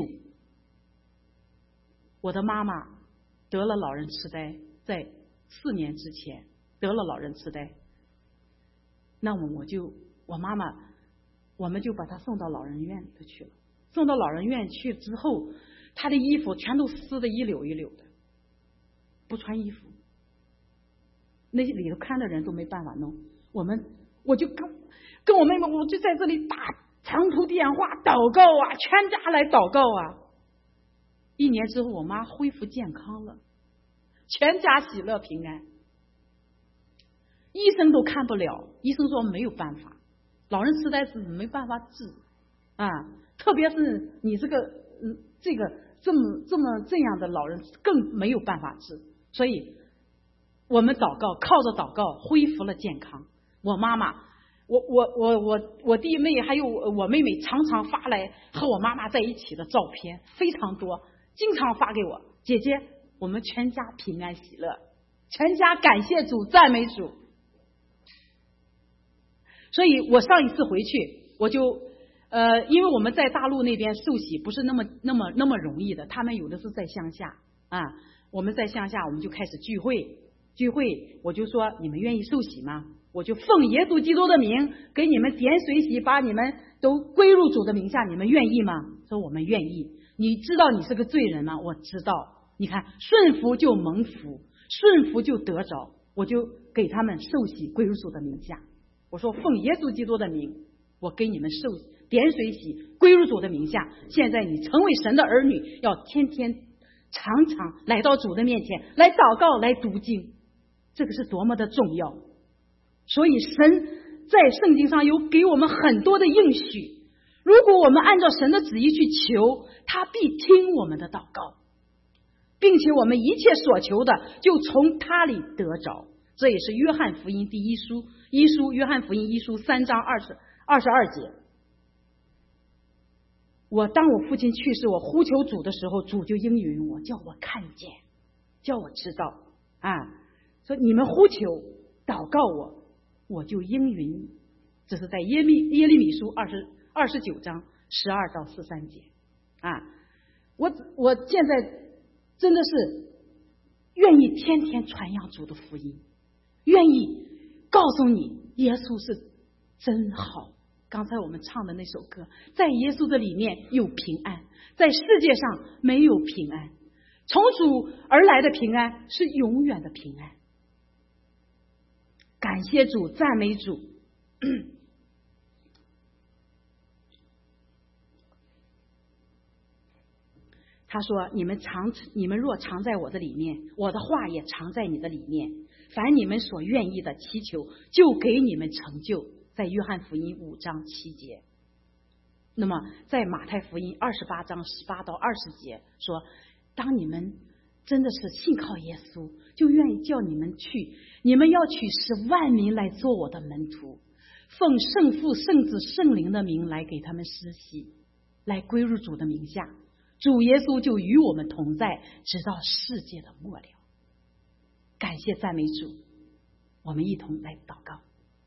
我的妈妈得了老人痴呆，在四年之前得了老人痴呆，那么我就我妈妈我们就把她送到老人院里头去了。送到老人院去之后，她的衣服全都撕得一绺一绺的，不穿衣服，那里头看的人都没办法弄。我们我就跟跟我妹妹，我就在这里打长途电话祷告啊，全家来祷告啊。一年之后，我妈恢复健康了，全家喜乐平安。医生都看不了，医生说没有办法，老人痴呆是没办法治啊，特别是你这个嗯这个这么这么这样的老人更没有办法治。所以我们祷告，靠着祷告恢复了健康。我妈妈，我我我我我弟妹还有我妹妹常常发来和我妈妈在一起的照片，非常多，经常发给我。姐姐，我们全家平安喜乐，全家感谢主，赞美主。所以我上一次回去，我就呃，因为我们在大陆那边受洗不是那么那么那么容易的，他们有的是在乡下啊，我们在乡下，我们就开始聚会。聚会我就说，你们愿意受洗吗？我就奉耶稣基督的名给你们点水洗，把你们都归入主的名下，你们愿意吗？说我们愿意。你知道你是个罪人吗？我知道。你看，顺服就蒙福，顺服就得着。我就给他们受洗归入主的名下。我说奉耶稣基督的名，我给你们受点水洗归入主的名下。现在你成为神的儿女，要天天常常来到主的面前来祷告，来读经，这个是多么的重要。所以神在圣经上有给我们很多的应许，如果我们按照神的旨意去求，他必听我们的祷告，并且我们一切所求的就从他里得着。这也是约翰福音第一书一书约翰福音一书三章二十二十二节。我当我父亲去世，我呼求主的时候，主就应允我，叫我看见，叫我知道啊，说你们呼求祷告我，我就应允。这是在耶利耶利米书二十二十九章十二到十三节啊。我我现在真的是愿意天天传扬主的福音，愿意告诉你耶稣是真好。刚才我们唱的那首歌，在耶稣的里面有平安，在世界上没有平安，从主而来的平安是永远的平安。感谢主，赞美主。他说，你们常你们若常在我的里面，我的话也常在你的里面，凡你们所愿意的祈求，就给你们成就。在约翰福音五章七节。那么在马太福音二十八章十八到二十节说，当你们真的是信靠耶稣，就愿意叫你们去，你们要去使万民来做我的门徒，奉圣父圣子圣灵的名来给他们施洗，来归入主的名下，主耶稣就与我们同在，直到世界的末了。感谢赞美主，我们一同来祷告。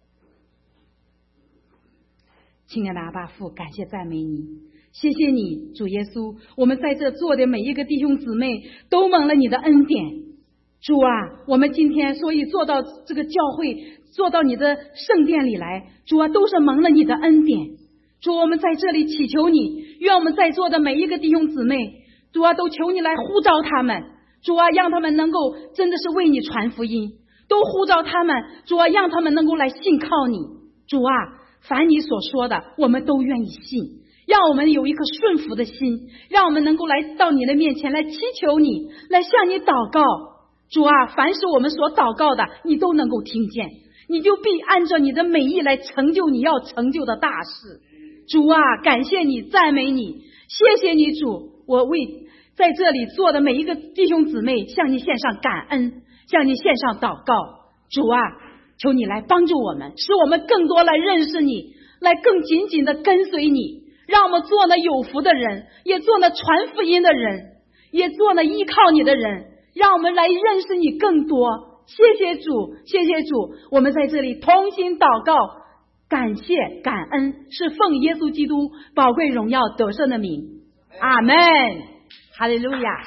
亲爱的阿爸父，感谢赞美你，谢谢你主耶稣，我们在这坐的每一个弟兄姊妹都蒙了你的恩典， 主啊，我们今天所以做到这个教会，做到你的圣殿里来，主啊，都是蒙了你的恩典。主，我们在这里祈求你，愿我们在座的每一个弟兄姊妹，主啊，都求你来呼召他们，主啊，让他们能够真的是为你传福音，都呼召他们，主啊，让他们能够来信靠你。主啊，凡你所说的，我们都愿意信，让我们有一颗顺服的心，让我们能够来到你的面前来祈求你，来向你祷告。主啊，凡是我们所祷告的，你都能够听见，你就必按照你的美意来成就你要成就的大事。主啊，感谢你，赞美你，谢谢你主，我为在这里做的每一个弟兄姊妹向你献上感恩，向你献上祷告。主啊，求你来帮助我们，使我们更多来认识你，来更紧紧的跟随你，让我们做那有福的人，也做那传福音的人，也做那依靠你的人，让我们来认识你更多。谢谢主，谢谢主，我们在这里同心祷告，感谢感恩，是奉耶稣基督宝贵荣耀得胜的名。阿们，哈利路亚。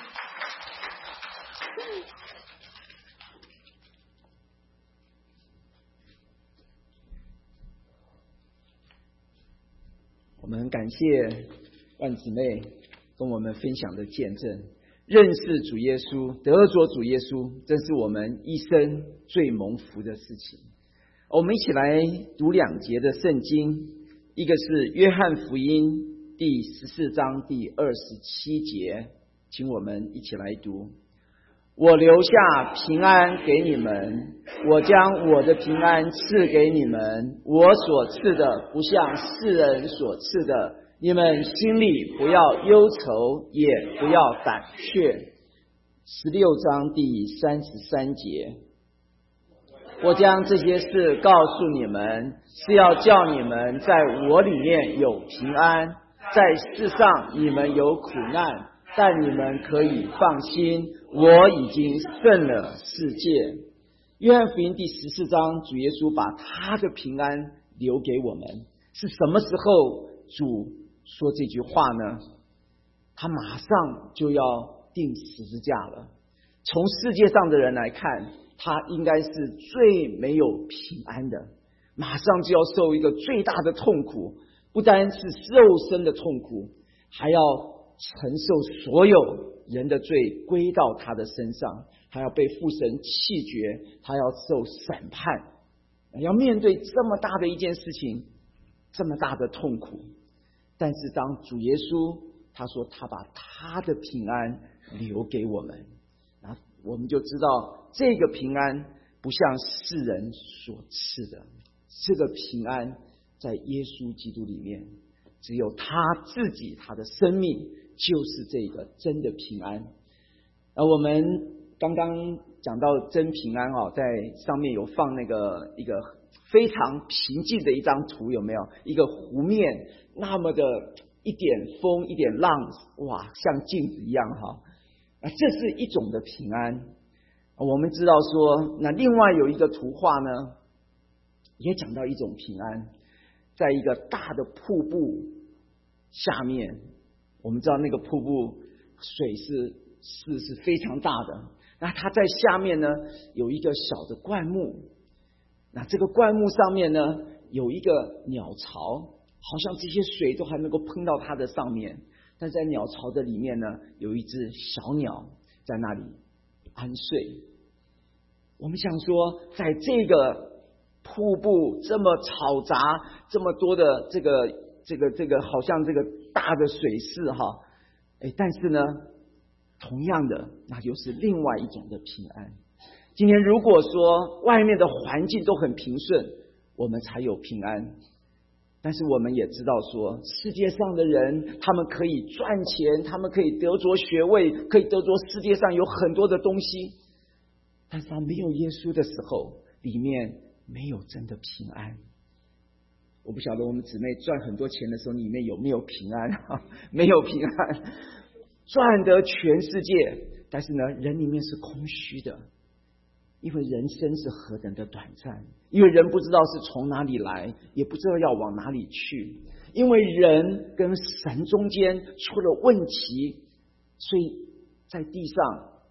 我们感谢万姊妹跟我们分享的见证，认识主耶稣，得着主耶稣，真是我们一生最蒙福的事情。我们一起来读两节的圣经，一个是约翰福音第十四章第二十七节，请我们一起来读。我留下平安给你们，我将我的平安赐给你们，我所赐的不像世人所赐的，你们心里不要忧愁，也不要胆怯。十六章第三十三节，我将这些事告诉你们，是要叫你们在我里面有平安，在世上你们有苦难，但你们可以放心，我已经胜了世界。约翰福音第十四章，主耶稣把他的平安留给我们。是什么时候主说这句话呢？他马上就要钉十字架了。从世界上的人来看，他应该是最没有平安的，马上就要受一个最大的痛苦，不单是肉身的痛苦，还要承受所有人的罪归到他的身上，还要被父神弃绝，他要受审判，要面对这么大的一件事情，这么大的痛苦。但是当主耶稣他说他把他的平安留给我们，然后我们就知道这个平安不像世人所赐的，这个平安在耶稣基督里面，只有他自己，他的生命就是这个真的平安。而我们刚刚讲到真平安哦，在上面有放那个一个非常平静的一张图，有没有？一个湖面，那么的一点风一点浪，哇，像镜子一样哈。啊，这是一种的平安。我们知道说，那另外有一个图画呢，也讲到一种平安，在一个大的瀑布下面，我们知道那个瀑布水是是是非常大的，那它在下面呢有一个小的灌木，那这个灌木上面呢有一个鸟巢，好像这些水都还能够喷到它的上面，但在鸟巢的里面呢有一只小鸟在那里安睡。我们想说，在这个瀑布这么嘈杂，这么多的这个这个这个好像这个大的水势哈，哎，但是呢同样的，那就是另外一种的平安。今天如果说外面的环境都很平顺，我们才有平安。但是我们也知道说，世界上的人他们可以赚钱，他们可以得着学位，可以得着世界上有很多的东西，但是他没有耶稣的时候，里面没有真的平安。我不晓得我们姊妹赚很多钱的时候里面有没有平安？没有平安，赚得全世界，但是呢人里面是空虚的，因为人生是何等的短暂，因为人不知道是从哪里来，也不知道要往哪里去，因为人跟神中间出了问题，所以在地上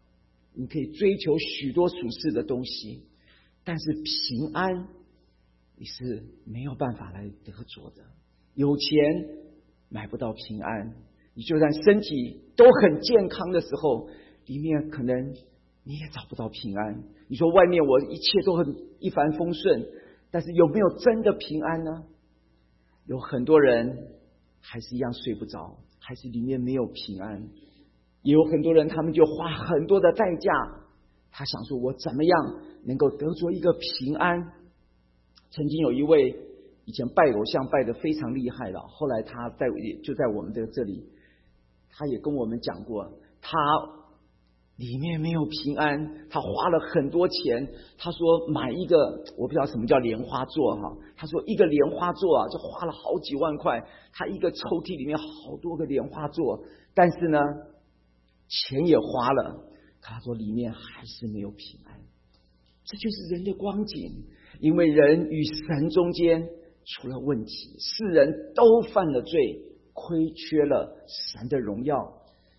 你可以追求许多属世的东西，但是平安你是没有办法来得着的。有钱买不到平安，你就算身体都很健康的时候，里面可能你也找不到平安。你说外面我一切都很一帆风顺，但是有没有真的平安呢？有很多人还是一样睡不着，还是里面没有平安。也有很多人他们就花很多的代价，他想说我怎么样能够得着一个平安。曾经有一位以前拜偶像拜得非常厉害了，后来他在就在我们的这里，他也跟我们讲过，他里面没有平安，他花了很多钱。他说买一个，我不知道什么叫莲花座哈，他说一个莲花座啊，就花了好几万块，他一个抽屉里面好多个莲花座，但是呢钱也花了，他说里面还是没有平安。这就是人的光景，因为人与神中间出了问题，世人都犯了罪，亏缺了神的荣耀。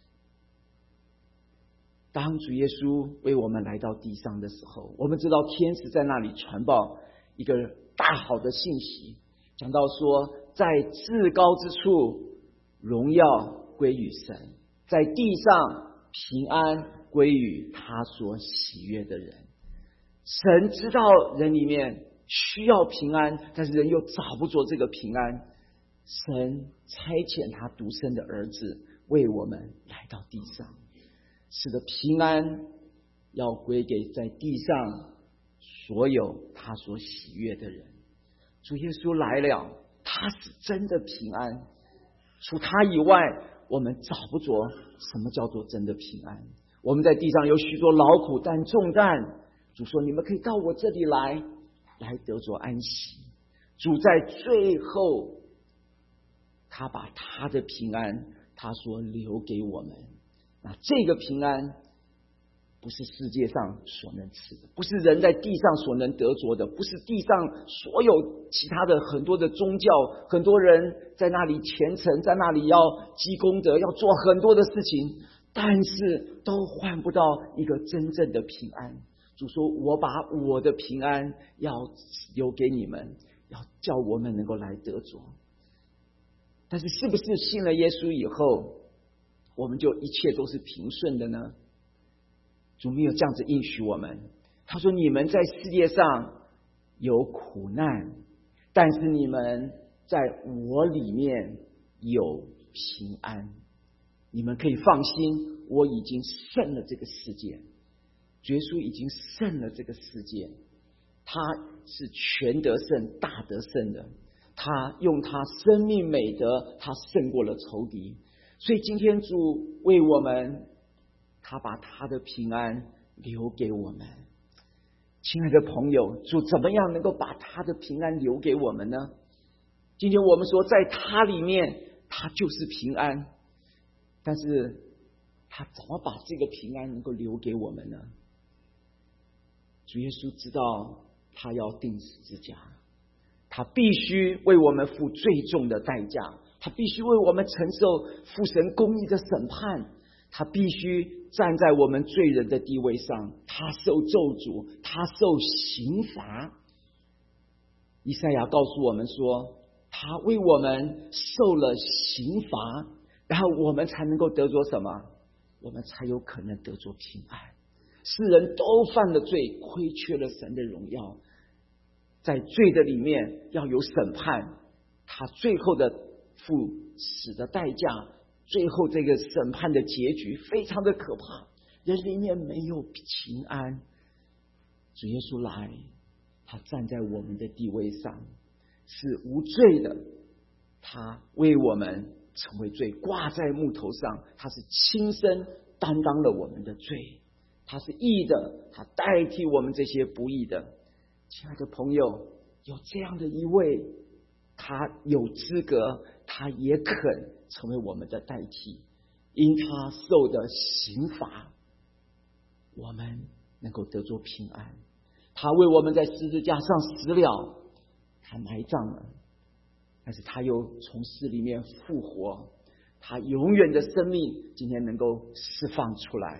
当主耶稣为我们来到地上的时候，我们知道天使在那里传报一个大好的信息，讲到说在至高之处荣耀归于神，在地上平安归于他所喜悦的人。神知道人里面需要平安，但是人又找不着这个平安，神差遣他独生的儿子为我们来到地上，使得平安要归给在地上所有他所喜悦的人。主耶稣来了，他是真的平安，除他以外我们找不着什么叫做真的平安。我们在地上有许多劳苦但重担，主说你们可以到我这里来，来得着安息。主在最后他把他的平安他说留给我们，那这个平安不是世界上所能赐的，不是人在地上所能得着的，不是地上所有其他的很多的宗教，很多人在那里虔诚，在那里要积功德，要做很多的事情，但是都换不到一个真正的平安。主说我把我的平安要留给你们，要叫我们能够来得着。但是是不是信了耶稣以后我们就一切都是平顺的呢？主没有这样子应许我们，他说你们在世界上有苦难，但是你们在我里面有平安，你们可以放心，我已经胜了这个世界。耶稣已经胜了这个世界，他是全得胜大得胜的，他用他生命美德，他胜过了仇敌。所以今天主为我们，他把他的平安留给我们。亲爱的朋友，主怎么样能够把他的平安留给我们呢？今天我们说在他里面他就是平安，但是他怎么把这个平安能够留给我们呢？主耶稣知道他要钉十字架，他必须为我们付最重的代价，他必须为我们承受父神公义的审判，他必须站在我们罪人的地位上，他受咒诅，他受刑罚。以赛亚告诉我们说，他为我们受了刑罚，然后我们才能够得着什么？我们才有可能得着平安。世人都犯了罪，亏缺了神的荣耀，在罪的里面要有审判，他最后的付死的代价，最后这个审判的结局非常的可怕，人里面没有平安。主耶稣来，他站在我们的地位上，是无罪的，他为我们成为罪，挂在木头上，他是亲身担当了我们的罪，他是义的，他代替我们这些不义的。亲爱的朋友，有这样的一位，他有资格，他也肯成为我们的代替，因他受的刑罚，我们能够得着平安。他为我们在十字架上死了，他埋葬了，但是他又从死里面复活，他永远的生命今天能够释放出来。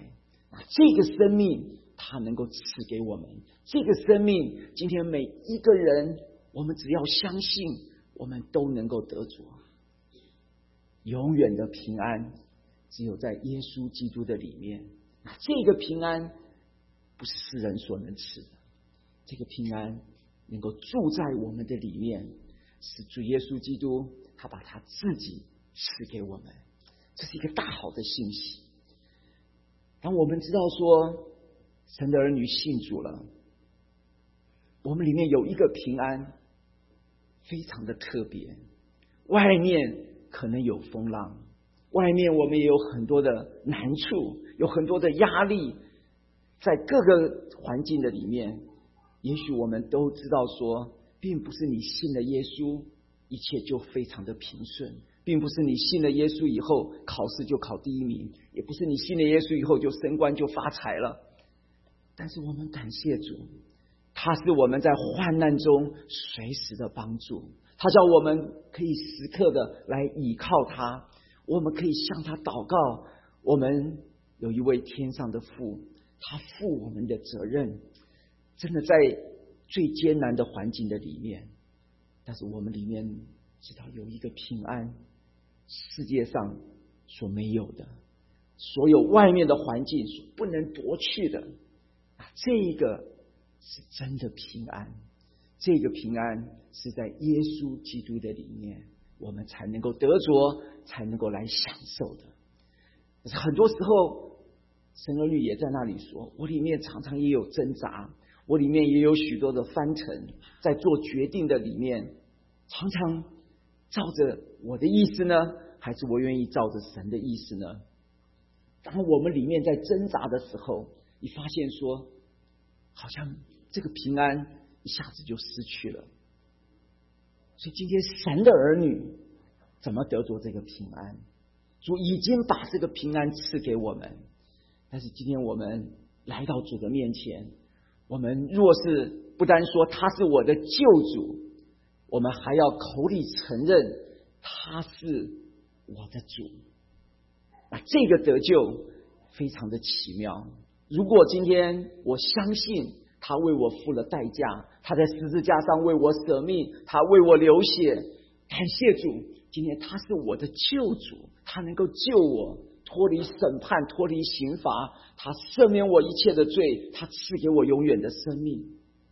这个生命他能够赐给我们，这个生命今天每一个人，我们只要相信，我们都能够得着永远的平安，只有在耶稣基督的里面。这个平安不是世人所能赐的，这个平安能够住在我们的里面，是主耶稣基督他把他自己赐给我们，这是一个大好的信息。当我们知道说神的儿女信主了，我们里面有一个平安非常的特别，外面可能有风浪，外面我们也有很多的难处，有很多的压力，在各个环境的里面，也许我们都知道说，并不是你信了耶稣一切就非常的平顺，并不是你信了耶稣以后考试就考第一名，也不是你信了耶稣以后就升官就发财了。但是我们感谢主，他是我们在患难中随时的帮助，他叫我们可以时刻的来倚靠他，我们可以向他祷告。我们有一位天上的父，他负我们的责任，真的在最艰难的环境的里面，但是我们里面知道有一个平安，世界上所没有的，所有外面的环境所不能夺去的，这个是真的平安。这个平安是在耶稣基督的里面，我们才能够得着，才能够来享受的。很多时候神儿女也在那里说，我里面常常也有挣扎，我里面也有许多的翻腾，在做决定的里面，常常照着我的意思呢，还是我愿意照着神的意思呢？当我们里面在挣扎的时候，你发现说好像这个平安一下子就失去了。所以今天神的儿女怎么得着这个平安？主已经把这个平安赐给我们，但是今天我们来到主的面前，我们若是不单说他是我的救主，我们还要口里承认他是我的主。那这个得救非常的奇妙。如果今天我相信他为我付了代价，他在十字架上为我舍命，他为我流血，感谢主，今天他是我的救主，他能够救我脱离审判，脱离刑罚，他赦免我一切的罪，他赐给我永远的生命。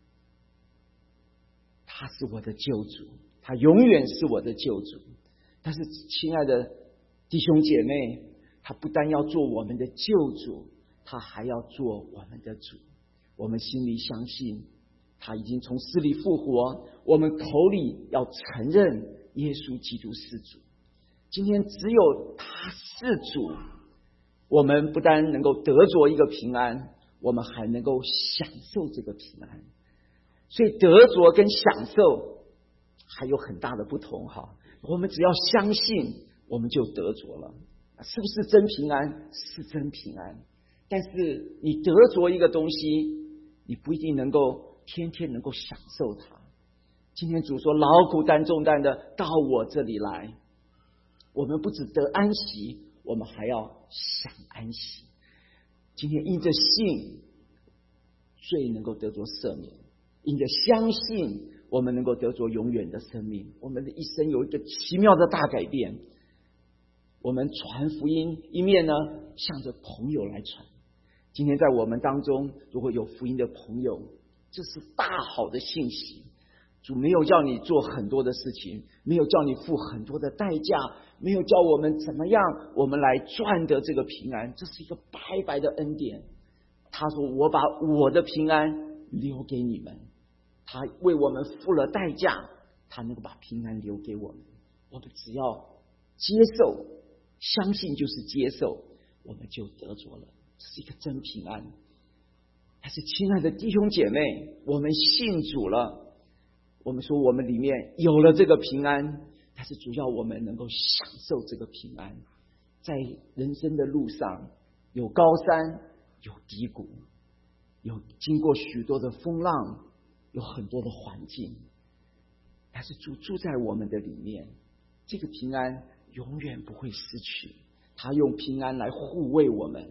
他是我的救主，他永远是我的救主。但是亲爱的弟兄姐妹，他不但要做我们的救主，他还要做我们的主。我们心里相信他已经从死里复活，我们口里要承认耶稣基督是主。今天只有他是主，我们不但能够得着一个平安，我们还能够享受这个平安。所以得着跟享受还有很大的不同哈。我们只要相信，我们就得着了。是不是真平安？是真平安。但是你得着一个东西，你不一定能够天天能够享受它。今天主说，劳苦担重担的到我这里来，我们不只得安息，我们还要享安息。今天因着信，罪能够得着赦免，因着相信，我们能够得着永远的生命。我们的一生有一个奇妙的大改变。我们传福音，一面呢向着朋友来传。今天在我们当中如果有福音的朋友，这是大好的信息。主没有叫你做很多的事情，没有叫你付很多的代价，没有叫我们怎么样我们来赚得这个平安，这是一个白白的恩典。他说，我把我的平安留给你们，他为我们付了代价，他能够把平安留给我们。我们只要接受，相信就是接受，我们就得着了，这是一个真平安。但是亲爱的弟兄姐妹，我们信主了，我们说我们里面有了这个平安，但是主要我们能够享受这个平安。在人生的路上，有高山，有低谷，有经过许多的风浪，有很多的环境，但是主住在我们的里面，这个平安永远不会失去。他用平安来护卫我们，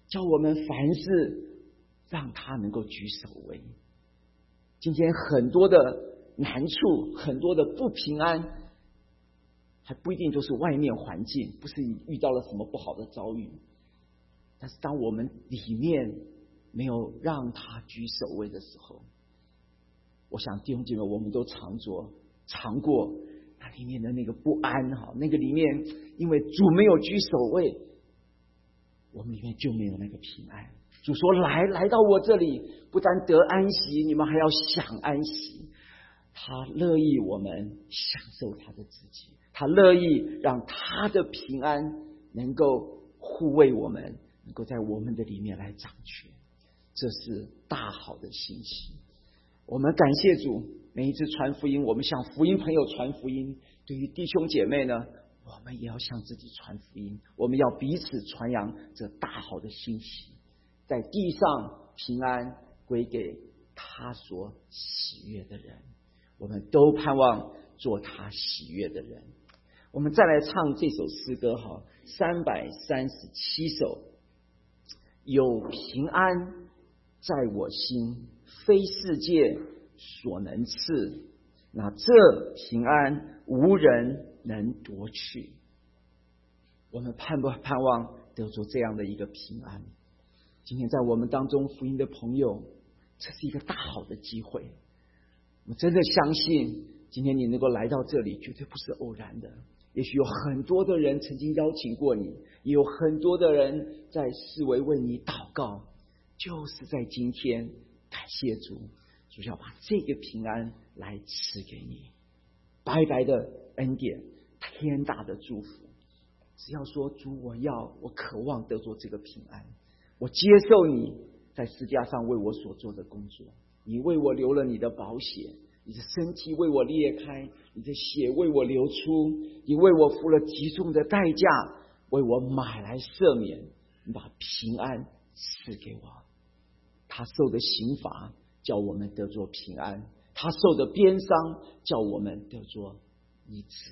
叫我们凡事让他能够居首位。今天很多的难处，很多的不平安，还不一定都是外面环境，不是你遇到了什么不好的遭遇，但是当我们里面没有让他居首位的时候，我想弟兄姐妹，我们都尝过尝过那里面的那个不安哈，那个里面因为主没有居首位，我们里面就没有那个平安。主说来来到我这里，不但得安息，你们还要享安息。他乐意我们享受他的自己，他乐意让他的平安能够护卫我们，能够在我们的里面来掌权，这是大好的信息。我们感谢主，每一次传福音，我们向福音朋友传福音，对于弟兄姐妹呢，我们也要向自己传福音，我们要彼此传扬这大好的信息，在地上平安归给他所喜悦的人，我们都盼望做他喜悦的人。我们再来唱这首诗歌哈，三百三十七首。有平安在我心，非世界所能赐，那这平安无人能夺去。我们盼不盼望得着这样的一个平安？今天在我们当中福音的朋友，这是一个大好的机会。我真的相信今天你能够来到这里绝对不是偶然的，也许有很多的人曾经邀请过你，也有很多的人在视为为你祷告，就是在今天感谢主，主要把这个平安来赐给你，白白的恩典，天大的祝福。只要说主我要，我渴望得着这个平安，我接受你在十字架上为我所做的工作，你为我流了你的宝血，你的身体为我裂开，你的血为我流出，你为我付了极重的代价，为我买来赦免，你把平安赐给我。他受的刑罚叫我们得着平安，他受的鞭伤叫我们得着医治。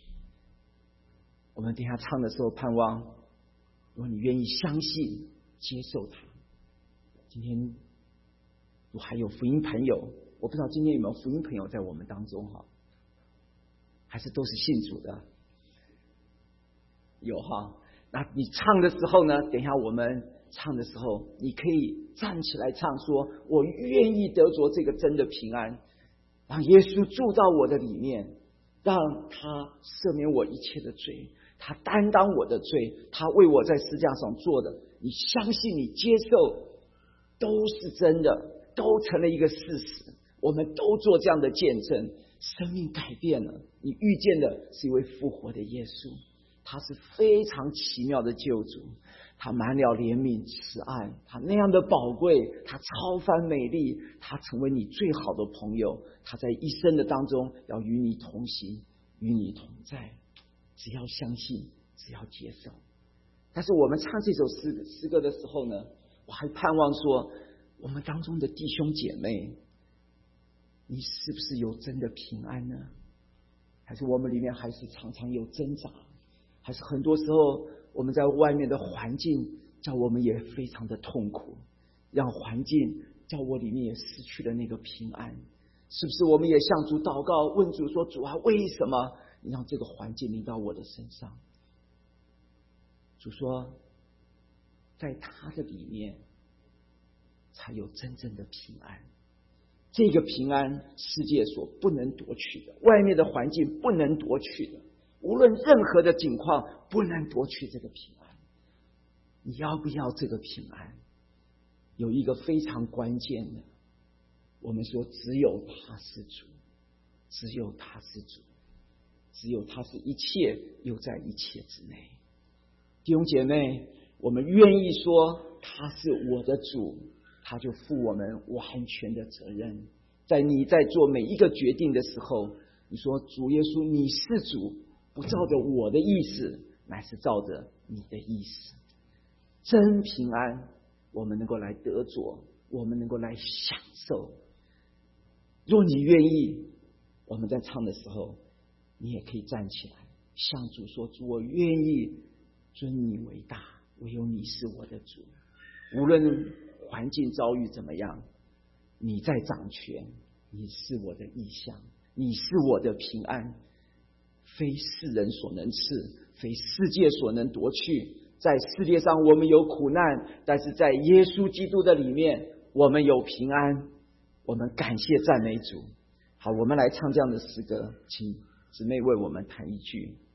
我们等一下唱的时候盼望，如果你愿意相信接受他。今天我还有福音朋友，我不知道今天有没有福音朋友在我们当中哈，还是都是信主的？有哈。那你唱的时候呢，等一下我们唱的时候，你可以站起来唱，说我愿意得着这个真的平安，让耶稣住到我的里面，让他赦免我一切的罪，他担当我的罪，他为我在十字架上做的，你相信你接受都是真的，都成了一个事实，我们都做这样的见证，生命改变了，你遇见的是一位复活的耶稣，他是非常奇妙的救主，他满了怜悯慈爱，他那样的宝贵，他超凡美丽，他成为你最好的朋友，他在一生的当中要与你同行，与你同在，只要相信，只要接受。但是我们唱这首诗诗歌的时候呢，我还盼望说，我们当中的弟兄姐妹，你是不是有真的平安呢？还是我们里面还是常常有挣扎？还是很多时候我们在外面的环境叫我们也非常的痛苦，让环境叫我里面也失去了那个平安？是不是我们也向主祷告，问主说，主啊，为什么你让这个环境临到我的身上？主说，在他的里面才有真正的平安，这个平安世界所不能夺取的，外面的环境不能夺取的，无论任何的境况不能夺取这个平安。你要不要这个平安？有一个非常关键的，我们说只有他是主，只有他是主，只有他是一切又在一切之内。弟兄姐妹，我们愿意说他是我的主，他就负我们完全的责任。在你在做每一个决定的时候，你说主耶稣你是主，不照着我的意思，乃是照着你的意思。真平安我们能够来得着，我们能够来享受。若你愿意，我们在唱的时候你也可以站起来向主说，主我愿意尊你为大，唯有你是我的主。 无论环境遭遇怎么样，你在掌权，你是我的意象，你是我的平安，非世人所能赐，非世界所能夺去。在世界上我们有苦难，但是在耶稣基督的里面我们有平安。我们感谢赞美主。好，我们来唱这样的诗歌，请姊妹为我们弹一句。